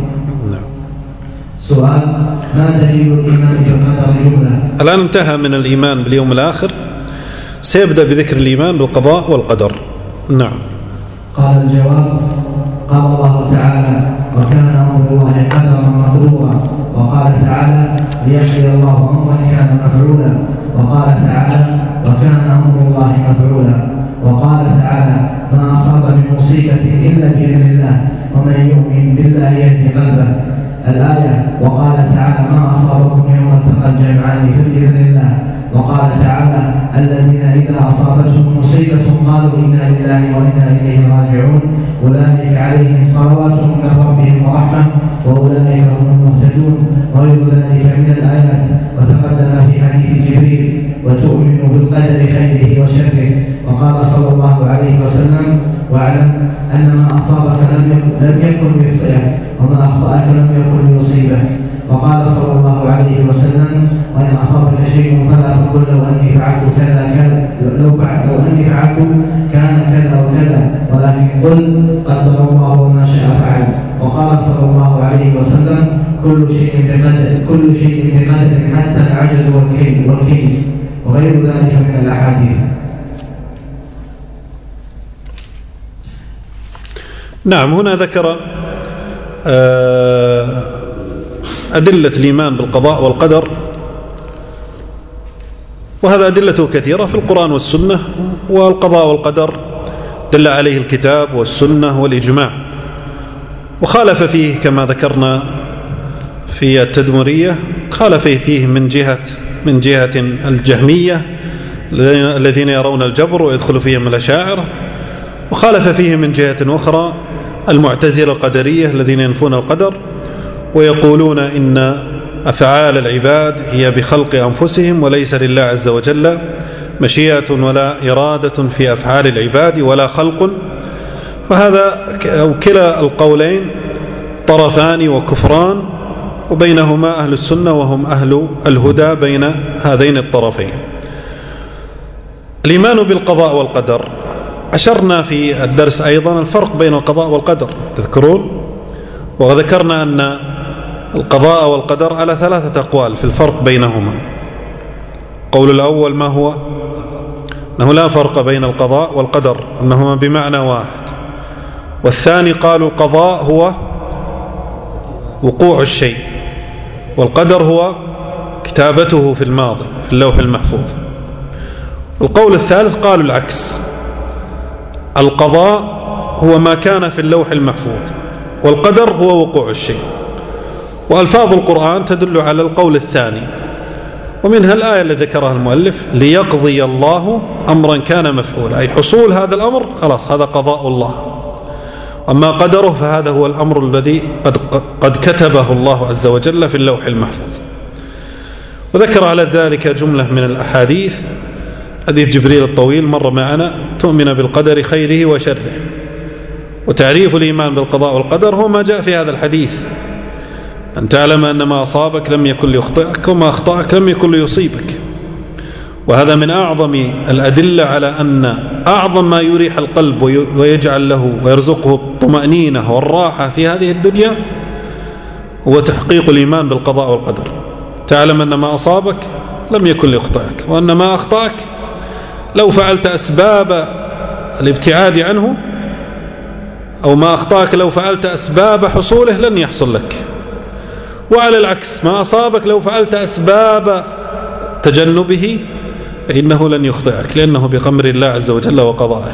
سؤال: ما دليل الإيمان بالقدر جملة؟ الآن انتهى من الإيمان باليوم الآخر، سيبدأ بذكر الإيمان بالقضاء والقدر. نعم. قال الجواب: قال الله تعالى وكان أمر الله قدرا مقدورا، وقال تعالى ليحيي الله أمرا كان مفعولا، وقال تعالى وكان أمر الله مفعولا، وقال تعالى ما أصاب من مصيبة إلا بإذن الله ومن يؤمن بالله يهدي قلبه. الآية: وقال تعالى ما أصابكم يوم التقى الجمعان بإذن الله. وقال تعالى الذين إذا أصابتهم مصيبة قالوا إنا لله وإنا إليه راجعون أولئك عليهم صلوات من ربهم ورحمة وأولئك هم المهتدون، وغير ذلك من الآيات. وتقدم في حديث جبريل وتؤمن بالقدر خيره وشره. وقال صلى الله عليه وسلم واعلم أن ما أصابك لم يكن ليخطئك وما أخطأك لم يكن ليصيبك. وقال صلى الله عليه وسلم وإن أصابك شيء فلا تقل لو أني فعلت كذا لو أني فعلت كان كذا وكذا، ولكن قل قدر الله وما شاء فعل. وقال صلى الله عليه وسلم كل شيء بقدر حتى العجز والكيس، وغير ذلك من الأحاديث. نعم. هنا ذكر أدلة الإيمان بالقضاء والقدر، وهذا أدلته كثيرة في القرآن والسنة. والقضاء والقدر دل عليه الكتاب والسنة والإجماع، وخالف فيه كما ذكرنا في التدمرية، خالف فيه من جهة الجهمية الذين يرون الجبر ويدخل فيهم الأشاعرة، وخالف فيه من جهة أخرى المعتزلة القدرية الذين ينفون القدر ويقولون إن أفعال العباد هي بخلق أنفسهم وليس لله عز وجل مشيئة ولا إرادة في أفعال العباد ولا خلق. فهذا أو كلا القولين طرفان وكفران، وبينهما أهل السنة وهم أهل الهدى بين هذين الطرفين. الإيمان بالقضاء والقدر، أشرنا في الدرس أيضا الفرق بين القضاء والقدر تذكرون، وذكرنا أن القضاء والقدر على 3 أقوال في الفرق بينهما. القول الأول ما هو؟ أنه لا فرق بين القضاء والقدر، أنهما بمعنى واحد. والثاني قالوا القضاء هو وقوع الشيء، والقدر هو كتابته في الماضي في اللوح المحفوظ. القول الثالث قالوا العكس، القضاء هو ما كان في اللوح المحفوظ، والقدر هو وقوع الشيء. وألفاظ القرآن تدل على القول الثاني، ومنها الآية التي ذكرها المؤلف: ليقضي الله أمرا كان مفعولا، أي حصول هذا الأمر خلاص هذا قضاء الله. أما قدره فهذا هو الأمر الذي قد كتبه الله عز وجل في اللوح المحفوظ. وذكر على ذلك جملة من الأحاديث. حديث جبريل الطويل مر معنا: تؤمن بالقدر خيره وشره. وتعريف الإيمان بالقضاء والقدر هو ما جاء في هذا الحديث: أن تعلم أن ما أصابك لم يكن ليخطئك، وما أخطأك لم يكن ليصيبك. وهذا من أعظم الأدلة على أن أعظم ما يريح القلب ويجعل له ويرزقه الطمأنينة والراحة في هذه الدنيا هو تحقيق الإيمان بالقضاء والقدر. تعلم أن ما أصابك لم يكن ليخطئك، وأن ما أخطأك لو فعلت أسباب الابتعاد عنه، أو ما أخطأك لو فعلت أسباب حصوله لن يحصل لك. وعلى العكس، ما أصابك لو فعلت أسباب تجنبه فإنه لن يخطئك، لأنه بأمر الله عز وجل وقضائه.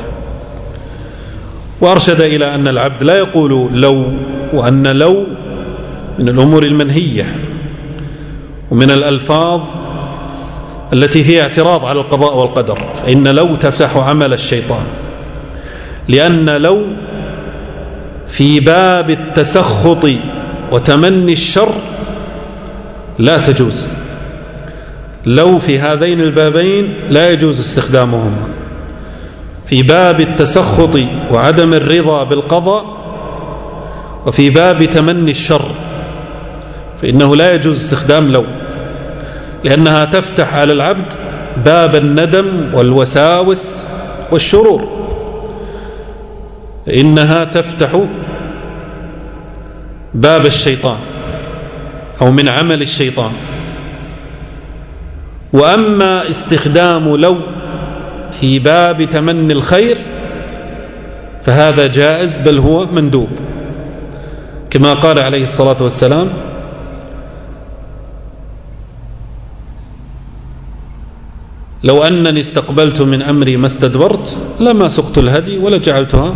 وأرشد إلى أن العبد لا يقول لو، وأن لو من الأمور المنهية ومن الألفاظ التي فيها اعتراض على القضاء والقدر، فإن لو تفتح عمل الشيطان، لأن لو في باب التسخط وتمني الشر لا تجوز. لو في هذين البابين لا يجوز استخدامهما، في باب التسخط وعدم الرضا بالقضاء، وفي باب تمني الشر، فإنه لا يجوز استخدام لو، لأنها تفتح على العبد باب الندم والوساوس والشرور، إنها تفتح باب الشيطان أو من عمل الشيطان. وأما استخدام لو في باب تمني الخير فهذا جائز، بل هو مندوب، كما قال عليه الصلاة والسلام: لو أنني استقبلت من أمري ما استدبرت لما سقت الهدي ولجعلتها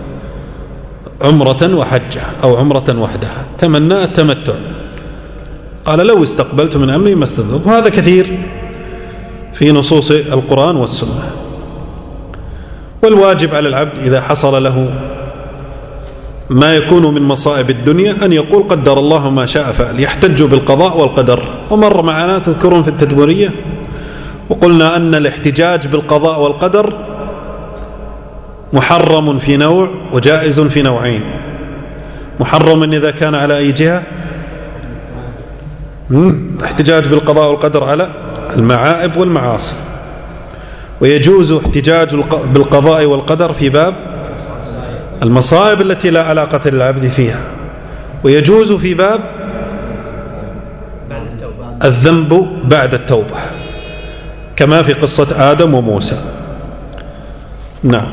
عمرة وحجة أو عمرة وحدها. تمنى التمتع، قال: لو استقبلت من أمري ما استدبرت. وهذا كثير في نصوص القرآن والسنة. والواجب على العبد إذا حصل له ما يكون من مصائب الدنيا أن يقول: قدر الله ما شاء فعل، يحتج بالقضاء والقدر. ومر معنا تذكرون في التدمرية وقلنا أن الاحتجاج بالقضاء والقدر محرم في نوع وجائز في نوعين. محرم إذا كان على أي جهة؟ احتجاج بالقضاء والقدر على المعائب والمعاصي. ويجوز احتجاج بالقضاء والقدر في باب المصائب التي لا علاقة للعبد فيها، ويجوز في باب الذنب بعد التوبة، كما في قصة آدم وموسى. نعم.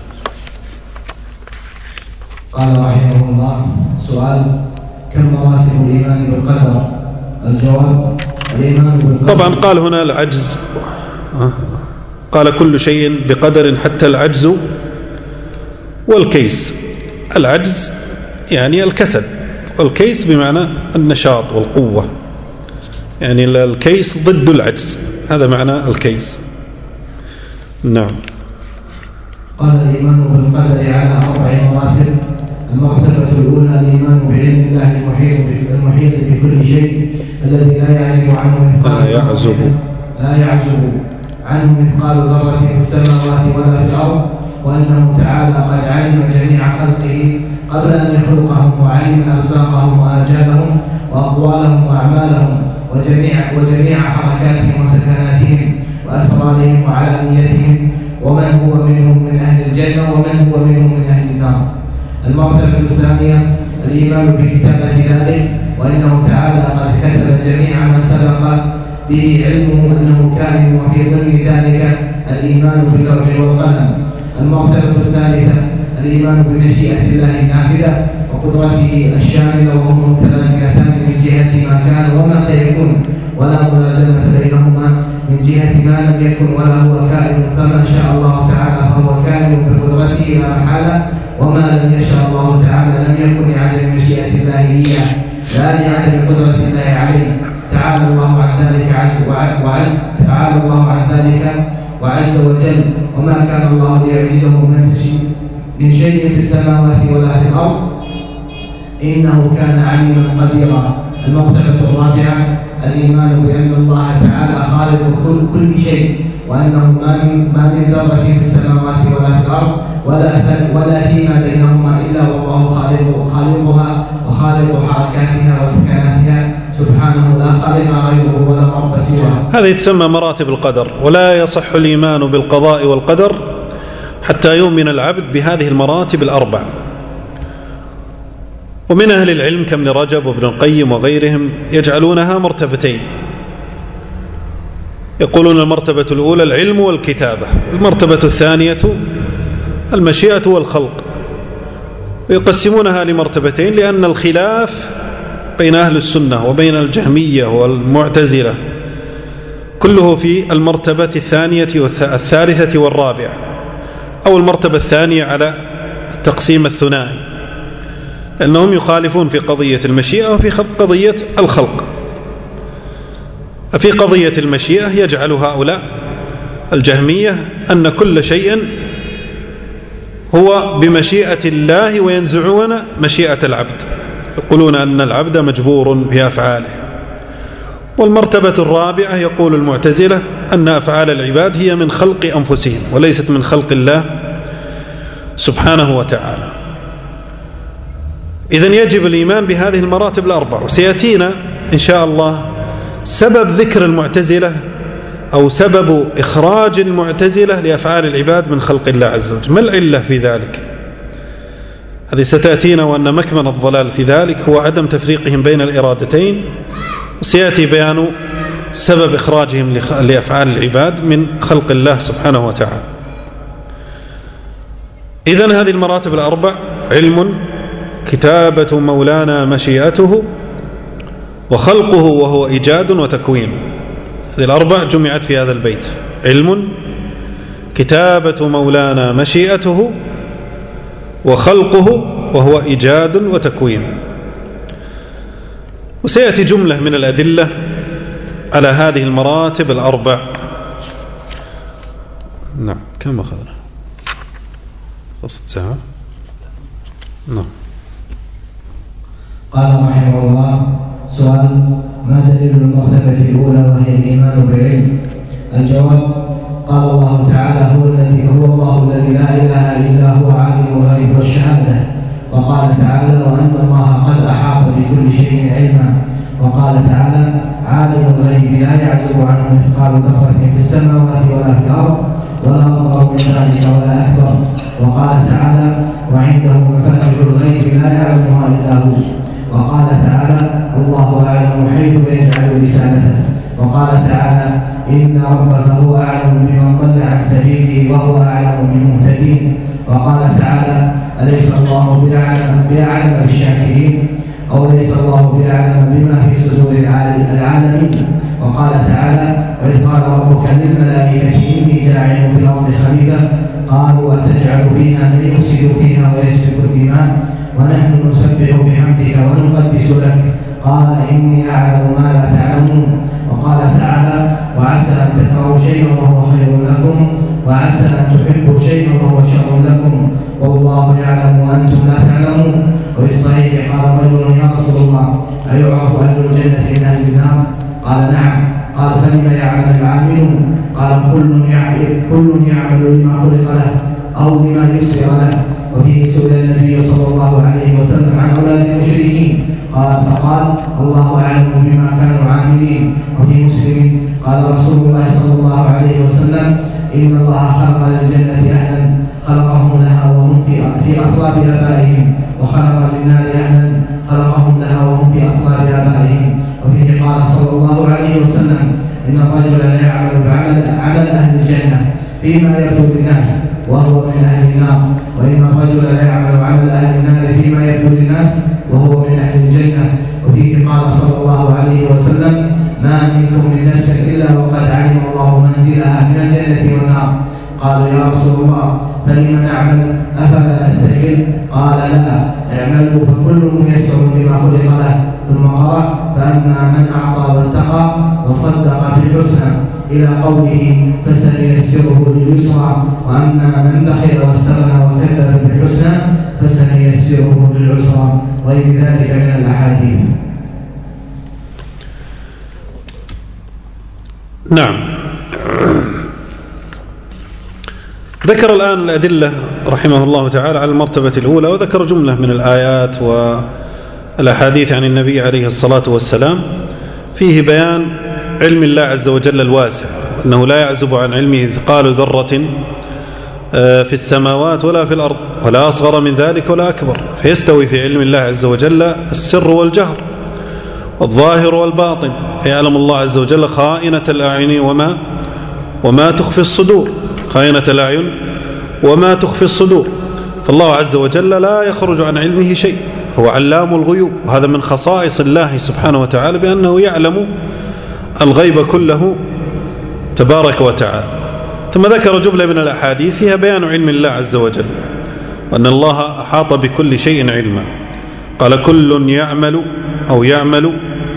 قال رحمه الله: سؤال: كم مراتب الإيمان بالقدر؟ الجواب: الإيمان بالقدر. طبعا قال هنا العجز، قال كل شيء بقدر حتى العجز والكيس. العجز يعني الكسل، والكيس بمعنى النشاط والقوة، يعني الكيس ضد العجز، هذا معنى الكيس. نعم. قال: الإيمان بالقدر على 4 مراتب. المرتبة الأولى الإيمان بعلم الله المحيط بكل شيء، الذي لا يعزب عنه مثقال ذرة في السماوات ولا في الأرض، وأنه تعالى قد علم جميع خلقه قبل أن يخلقهم، وعلم أرزاقهم وآجالهم وأقوالهم وأعمالهم وجميع حركاتهم وسكناتهم وأسرارهم وعلانيتهم، ومن هو منهم من أهل الجنة ومن هو منهم من أهل النار. المرتبة الثانية الإيمان بكتابة ذلك، وأنه تعالى قد كتب جميع ما سبق به علمه أنه كان، وفي ضمن ذلك الإيمان باللوح والقلم. المرتبة الثالثة الإيمان بمشيئة الله النافذة وقدرته الشاملة، وهم متلازمتان من جهة ما كان وما سيكون، ولا ملازمة بينهما من جهة ما لم يكن ولا هو كائن. فما شاء الله تعالى فهو كائن بقدرته لا محالة، وما لم يشاء الله تعالى لم يكن لعدم مشيئة الله إياه لا لعدم قدرة الله عليه. تعالى الله عن ذلك تعالى الله عن ذلك وعز وجل. وما كان الله ليعجزه من شيء في السماوات ولا في الأرض، إنه كان عليما قديرا. المرتبة الرابعة الإيمان بأن الله تعالى خالق كل شيء، وأنه ما من ذرة في السماوات ولا في الأرض ولا فيما بينهما إلا والله خالقها وخالق حركاتها وسكناتها سبحانه، لا خالق غيره ولا رب سواه. هذه تسمى مراتب القدر، ولا يصح الإيمان بالقضاء والقدر حتى يؤمن العبد بهذه المراتب الأربع. ومن أهل العلم كابن رجب وابن القيم وغيرهم يجعلونها مرتبتين، يقولون المرتبة الأولى العلم والكتابة، المرتبة الثانية المشيئة والخلق، ويقسمونها لمرتبتين لأن الخلاف بين أهل السنة وبين الجهمية والمعتزلة كله في المرتبة الثانية والثالثة والرابعة، أو المرتبة الثانية على التقسيم الثنائي، لأنهم يخالفون في قضية المشيئة وفي قضية الخلق. في قضية المشيئة يجعل هؤلاء الجهمية أن كل شيء هو بمشيئة الله، وينزعون مشيئة العبد، يقولون أن العبد مجبور بأفعاله. والمرتبة الرابعة يقول المعتزلة أن أفعال العباد هي من خلق أنفسهم وليست من خلق الله سبحانه وتعالى. إذن يجب الإيمان بهذه المراتب الأربع. وسيأتينا إن شاء الله سبب ذكر المعتزلة أو سبب إخراج المعتزلة لأفعال العباد من خلق الله عز وجل، ما العلة في ذلك؟ هذه ستأتينا، وأن مكمن الضلال في ذلك هو عدم تفريقهم بين الإرادتين، وسيأتي بيان سبب إخراجهم لأفعال العباد من خلق الله سبحانه وتعالى. إذن هذه المراتب الأربع: علم، كتابة مولانا مشيئته، وخلقه وهو إيجاد وتكوين. هذه الأربع جمعت في هذا البيت: علم، كتابة مولانا مشيئته، وخلقه وهو إيجاد وتكوين. وسيأتي جملة من الأدلة على هذه المراتب الأربع. نعم، كم أخذنا؟ قصة ساعة. نعم. قال رحمه الله: سؤال: ما دليل المرتبة الأولى وهي الإيمان بالعلم؟ الجواب: قال الله تعالى: هو الله الذي لا إله إلا هو عالم الغيب والشهادة. وقال تعالى: وأن الله قد أحاط بكل شيء علما. وقال تعالى: عالم الغيب لا يعزب عنه مثقال ذرة في السماوات ولا في الأرض ولا أصغر من ذلك ولا أكبر. وقال تعالى: وعنده مفاتيح الغيب لا يعلمها إلا هو. وقال تعالى: الله أعلم حيث يجعل رسالته. وقال تعالى: إن ربك هو أعلم بمن ضل عن سبيله وهو أعلم بالمهتدين. وقال تعالى: أليس الله بأعلم بالشاكرين، أو ليس الله بأعلم بما في صدور العالمين. وقال تعالى: وإذ قال ربك للملائكة إني جاعل في الأرض خليفة قالوا أتجعل فيها من يفسد فيها ويسفك الدماء ونحن نسبح بحمدك ونقدس لك قال إني أعلم ما لا تعلمون. وقال تعالى: وعسى أن تكرهوا شيئا وهو خير لكم وعسى أن تحبوا شيئا وهو شر لكم والله يعلم وأنتم لا تعلمون. وفي الصحيح قال رجل: يا رسول الله أيعرف أهل الجنة من أهل النار؟ قال: نعم. قال: فلما يعمل العاملون؟ قال: كل يعمل لما خلق له أو لما يسر له. وفيه سئل النبي صلى الله عليه وسلم عن أولاد المشركين فقال: الله أعلم بما كانوا عاملين. وفي مسلم قال رسول الله صلى الله عليه وسلم: إن الله خلق للجنة أهلا خلقهم لها وهم في أصلاب آبائهم، وخلق للنار أهلا خلقهم لها وهم في أصلاب آبائهم. وفيه قال صلى الله عليه وسلم: إن الرجل لا يعمل بعمل أهل الجنة فيما يبدو للناس وهو من أهل النار، وإن الرجل لا يعمل عمل أهل النار فيما يبدو للناس وهو من أهل الجنة. وفيه قال صلى الله عليه وسلم: ما منكم من نفس إلا وقد علم الله منزلها من الجنة والنار. قالوا: يا رسول الله فلم نعمل أفلا نتكل؟ قال: لا، اعملوا فكل ميسر بما خلق له. ثم قرأ: فأما من أعطى واتقى وصدق بالحسنى إلى قوله فسنيسره لليسرى، وأما من بخل واستغنى وكذب بالحسنى فسنيسره للعسرى، غير ذلك من الأحاديث. نعم. ذكر الآن الأدلة رحمه الله تعالى على المرتبة الأولى، وذكر جملة من الآيات والأحاديث عن النبي عليه الصلاة والسلام فيه بيان علم الله عز وجل الواسع، أنه لا يعزب عن علمه مثقال ذرة في السماوات ولا في الأرض، ولا أصغر من ذلك ولا أكبر، فيستوي في علم الله عز وجل السر والجهر والظاهر والباطن، فيعلم الله عز وجل خائنة الأعين وما تخفي الصدور، خائنة الأعين وما تخفي الصدور. فالله عز وجل لا يخرج عن علمه شيء، هو علام الغيوب، وهذا من خصائص الله سبحانه وتعالى بأنه يعلم الغيب كله تبارك وتعالى. ثم ذكر جملة من الأحاديث فيها بيان علم الله عز وجل، وأن الله أحاط بكل شيء علما. قال: كل يعمل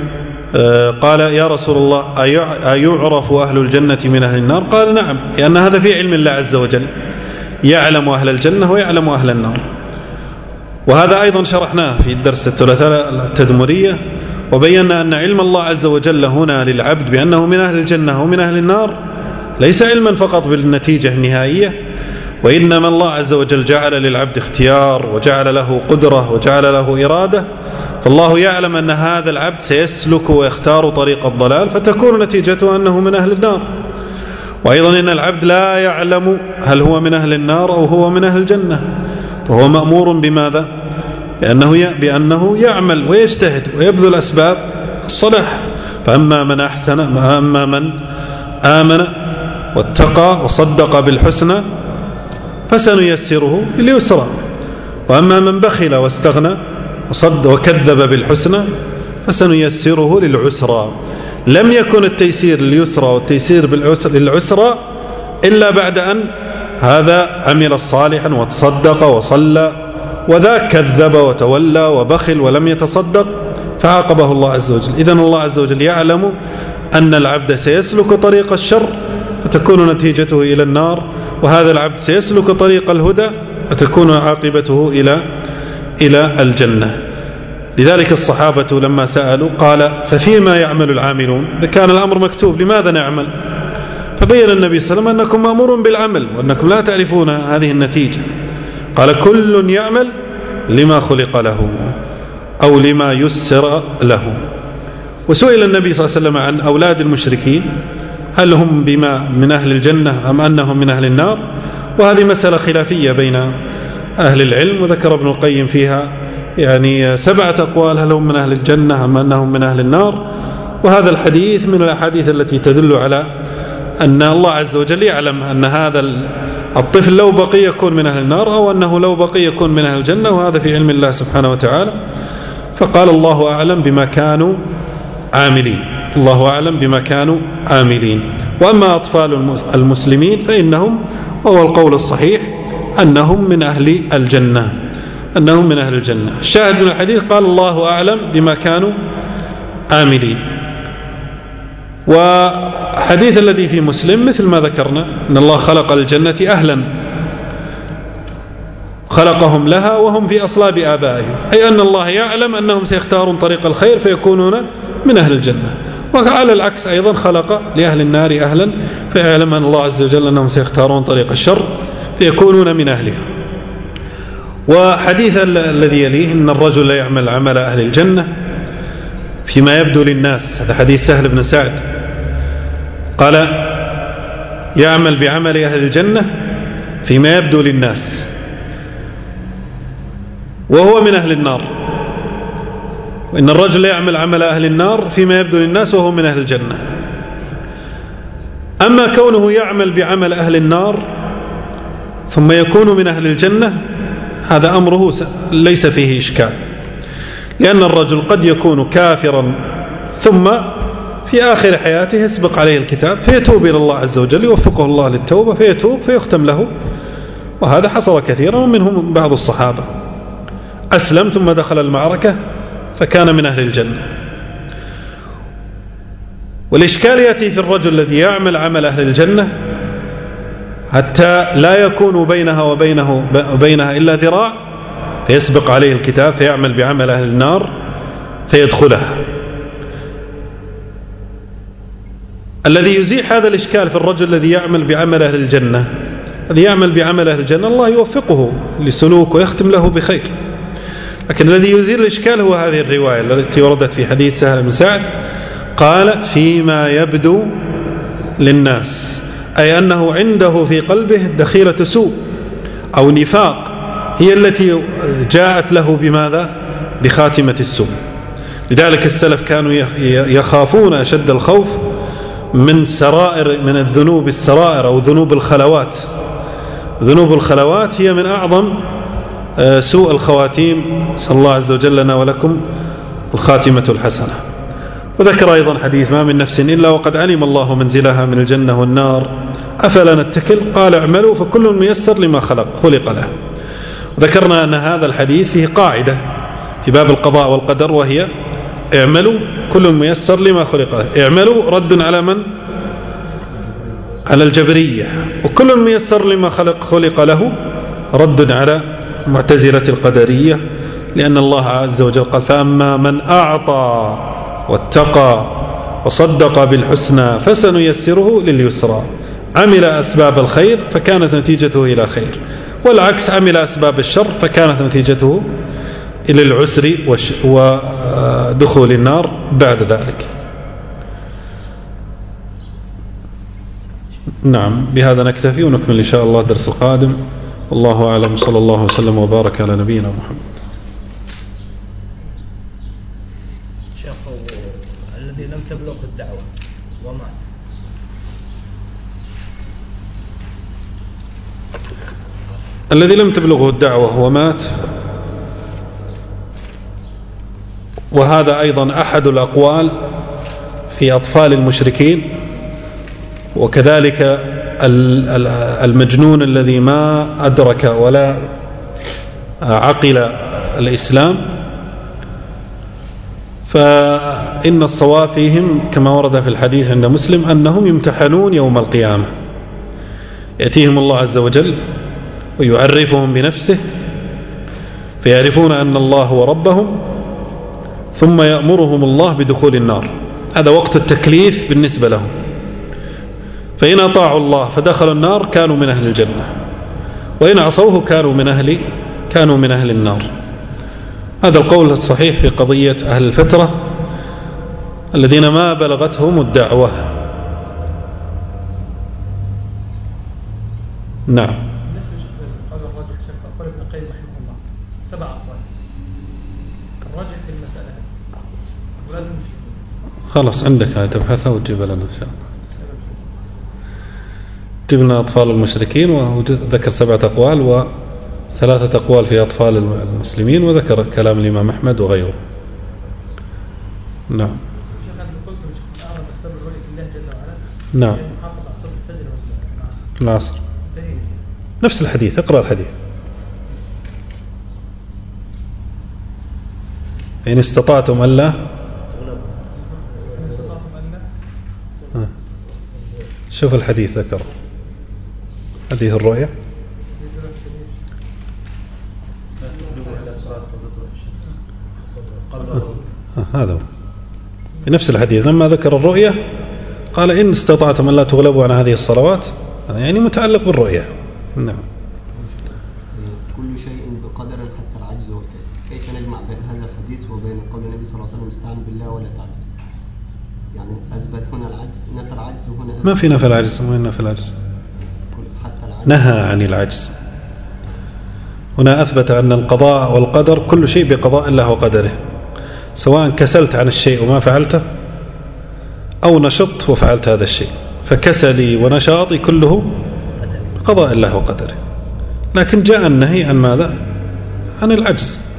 قال: يا رسول الله أيعرف أهل الجنة من أهل النار؟ قال: نعم، لأن هذا في علم الله عز وجل، يعلم أهل الجنة ويعلم أهل النار. وهذا أيضا شرحناه في الدرس الثلاثاء التدمرية، وبينا أن علم الله عز وجل هنا للعبد بأنه من أهل الجنة ومن أهل النار ليس علما فقط بالنتيجة النهائية، وإنما الله عز وجل جعل للعبد اختيار، وجعل له قدرة، وجعل له إرادة. فالله يعلم أن هذا العبد سيسلك ويختار طريق الضلال، فتكون نتيجته أنه من أهل النار. وأيضا إن العبد لا يعلم هل هو من أهل النار أو هو من أهل الجنة، فهو مأمور بماذا؟ بأنه يعمل ويجتهد ويبذل أسباب الصلاح. فأما من أحسن، أما من آمن واتقى وصدق بالحسنى فسنيسره لليسرى، وأما من بخل واستغنى وكذب بالحسنى فسنيسره للعسرى. لم يكن التيسير لليسرى والتيسير للعسرى إلا بعد أن هذا عمل صالحا وتصدق وصلى، وذاك كذب وتولى وبخل ولم يتصدق فعاقبه الله عز وجل. إذن الله عز وجل يعلم أن العبد سيسلك طريق الشر فتكون نتيجته إلى النار، وهذا العبد سيسلك طريق الهدى فتكون عاقبته إلى الجنة. لذلك الصحابة لما سألوا قال: ففيما يعمل العاملون؟ إذا كان الأمر مكتوب لماذا نعمل؟ فبين النبي صلى الله عليه وسلم أنكم مأمورون بالعمل وأنكم لا تعرفون هذه النتيجة. قال: كل يعمل لما خلق له أو لما يسر له. وسئل النبي صلى الله عليه وسلم عن أولاد المشركين، هل هم من أهل الجنة أم أنهم من أهل النار؟ وهذه مسألة خلافية بين أهل العلم، وذكر ابن القيم فيها 7 أقوال، هل هم من أهل الجنة أم أنهم من أهل النار. وهذا الحديث من الأحاديث التي تدل على أن الله عز وجل يعلم أن هذا الطفل لو بقي يكون من أهل النار، أو أنه لو بقي يكون من أهل الجنة، وهذا في علم الله سبحانه وتعالى. فقال: الله أعلم بما كانوا عاملين، الله أعلم بما كانوا عاملين. وأما أطفال المسلمين فإنهم، وهو القول الصحيح، أنهم من أهل الجنة، أنهم من أهل الجنة. الشاهد من الحديث قال: الله أعلم بما كانوا عاملين. وحديث الذي في مسلم مثل ما ذكرنا، أن الله خلق الجنة أهلا، خلقهم لها وهم في أصلاب آبائهم، أي أن الله يعلم أنهم سيختارون طريق الخير فيكونون من أهل الجنة. وعلى العكس أيضا خلق لأهل النار أهلا، فيعلم أن الله عز وجل أنهم سيختارون طريق الشر فيكونون من أهلها. وحديث الذي يليه: إن الرجل لا يعمل عمل أهل الجنة فيما يبدو للناس، هذا حديث سهل بن سعد، قال: يعمل بعمل أهل الجنة فيما يبدو للناس وهو من أهل النار، وإن الرجل يعمل عمل أهل النار فيما يبدو للناس وهو من أهل الجنة. أما كونه يعمل بعمل أهل النار ثم يكون من أهل الجنة، هذا أمره ليس فيه إشكال، لأن الرجل قد يكون كافرا ثم في آخر حياته يسبق عليه الكتاب فيتوب إلى الله عز وجل، يوفقه الله للتوبة فيتوب فيختم له، وهذا حصل كثيرا، ومنهم بعض الصحابة أسلم ثم دخل المعركة فكان من أهل الجنة. والإشكال يأتي في الرجل الذي يعمل عمل أهل الجنة حتى لا يكون بينها وبينها إلا ذراع، فيسبق عليه الكتاب فيعمل بعمل أهل النار فيدخلها. الذي يزيح هذا الإشكال في الرجل الذي يعمل بعمل أهل الجنة، الذي يعمل بعمل أهل الجنة الله يوفقه لسلوك ويختم له بخير، لكن الذي يزيل الإشكال هو هذه الرواية التي وردت في حديث سهل بن سعد، قال فيما يبدو للناس، أي أنه عنده في قلبه دخيلة سوء أو نفاق هي التي جاءت له بماذا؟ بخاتمة السوء. لذلك السلف كانوا يخافون أشد الخوف من الذنوب السرائر أو ذنوب الخلوات. ذنوب الخلوات هي من أعظم سوء الخواتيم، نسأل الله عز وجل لنا ولكم الخاتمة الحسنة. وذكر أيضا حديث ما من نفس إلا وقد علم الله منزلها من الجنة والنار أفلا نتكل، قال اعملوا فكل ميسر لما خلق له. وذكرنا أن هذا الحديث فيه قاعدة في باب القضاء والقدر، وهي اعملوا كل ميسر لما خلق له. اعملوا رد على من؟ على الجبرية، وكل ميسر لما خلق له رد على معتزلة القدرية، لأن الله عز وجل قال فأما من أعطى واتقى وصدق بالحسنى فسنيسره لليسرى، عمل أسباب الخير فكانت نتيجته إلى خير، والعكس عمل أسباب الشر فكانت نتيجته إلى العسر ودخول النار بعد ذلك. نعم، بهذا نكتفي ونكمل إن شاء الله الدرس القادم، والله أعلم، صلى الله وسلم وبارك على نبينا محمد. شيخ، الذي لم تبلغه الدعوة ومات، الذي لم تبلغه الدعوة ومات، وهذا أيضا أحد الأقوال في أطفال المشركين، وكذلك المجنون الذي ما أدرك ولا عقل الإسلام، فإن الصواب فيهم كما ورد في الحديث عند مسلم أنهم يمتحنون يوم القيامة، يأتيهم الله عز وجل ويعرفهم بنفسه فيعرفون أن الله هو ربهم، ثم يأمرهم الله بدخول النار. هذا وقت التكليف بالنسبة لهم، فإن أطاعوا الله فدخلوا النار كانوا من أهل الجنة، وإن عصوه كانوا من أهل النار. هذا القول الصحيح في قضية أهل الفترة الذين ما بلغتهم الدعوة. نعم. خلاص عندك هاي تبحثها وتجيب لنا إن شاء الله. جيب لنا أطفال المشركين، وذكر 7 أقوال و3 أقوال في أطفال المسلمين، وذكر كلام الإمام أحمد وغيره. نعم. نعم. العصر نفس الحديث، اقرأ الحديث. إن استطعتم ألا شوف الحديث ذكر حديث الرؤيا. هذا هو بنفس الحديث، لما ذكر الرؤيا قال إن استطعتم ألا تغلبوا عن هذه الصلوات، يعني متعلق بالرؤيا. نعم. كل شيء بقدر حتى العجز والكسل، كيف نجمع بين هذا الحديث وبين قول النبي صلى الله عليه وسلم استعن بالله ولا تعجز؟ يعني أثبت هنا العجز، نفى العجز، وهنا ما في نفى العجز، وين نفى العجز؟ حتى العجز نهى عن العجز. هنا أثبت أن القضاء والقدر كل شيء بقضاء الله وقدره، سواء كسلت عن الشيء وما فعلته أو نشطت وفعلت هذا الشيء، فكسلي ونشاطي كله قضاء الله وقدره. لكن جاء النهي عن ماذا؟ عن العجز.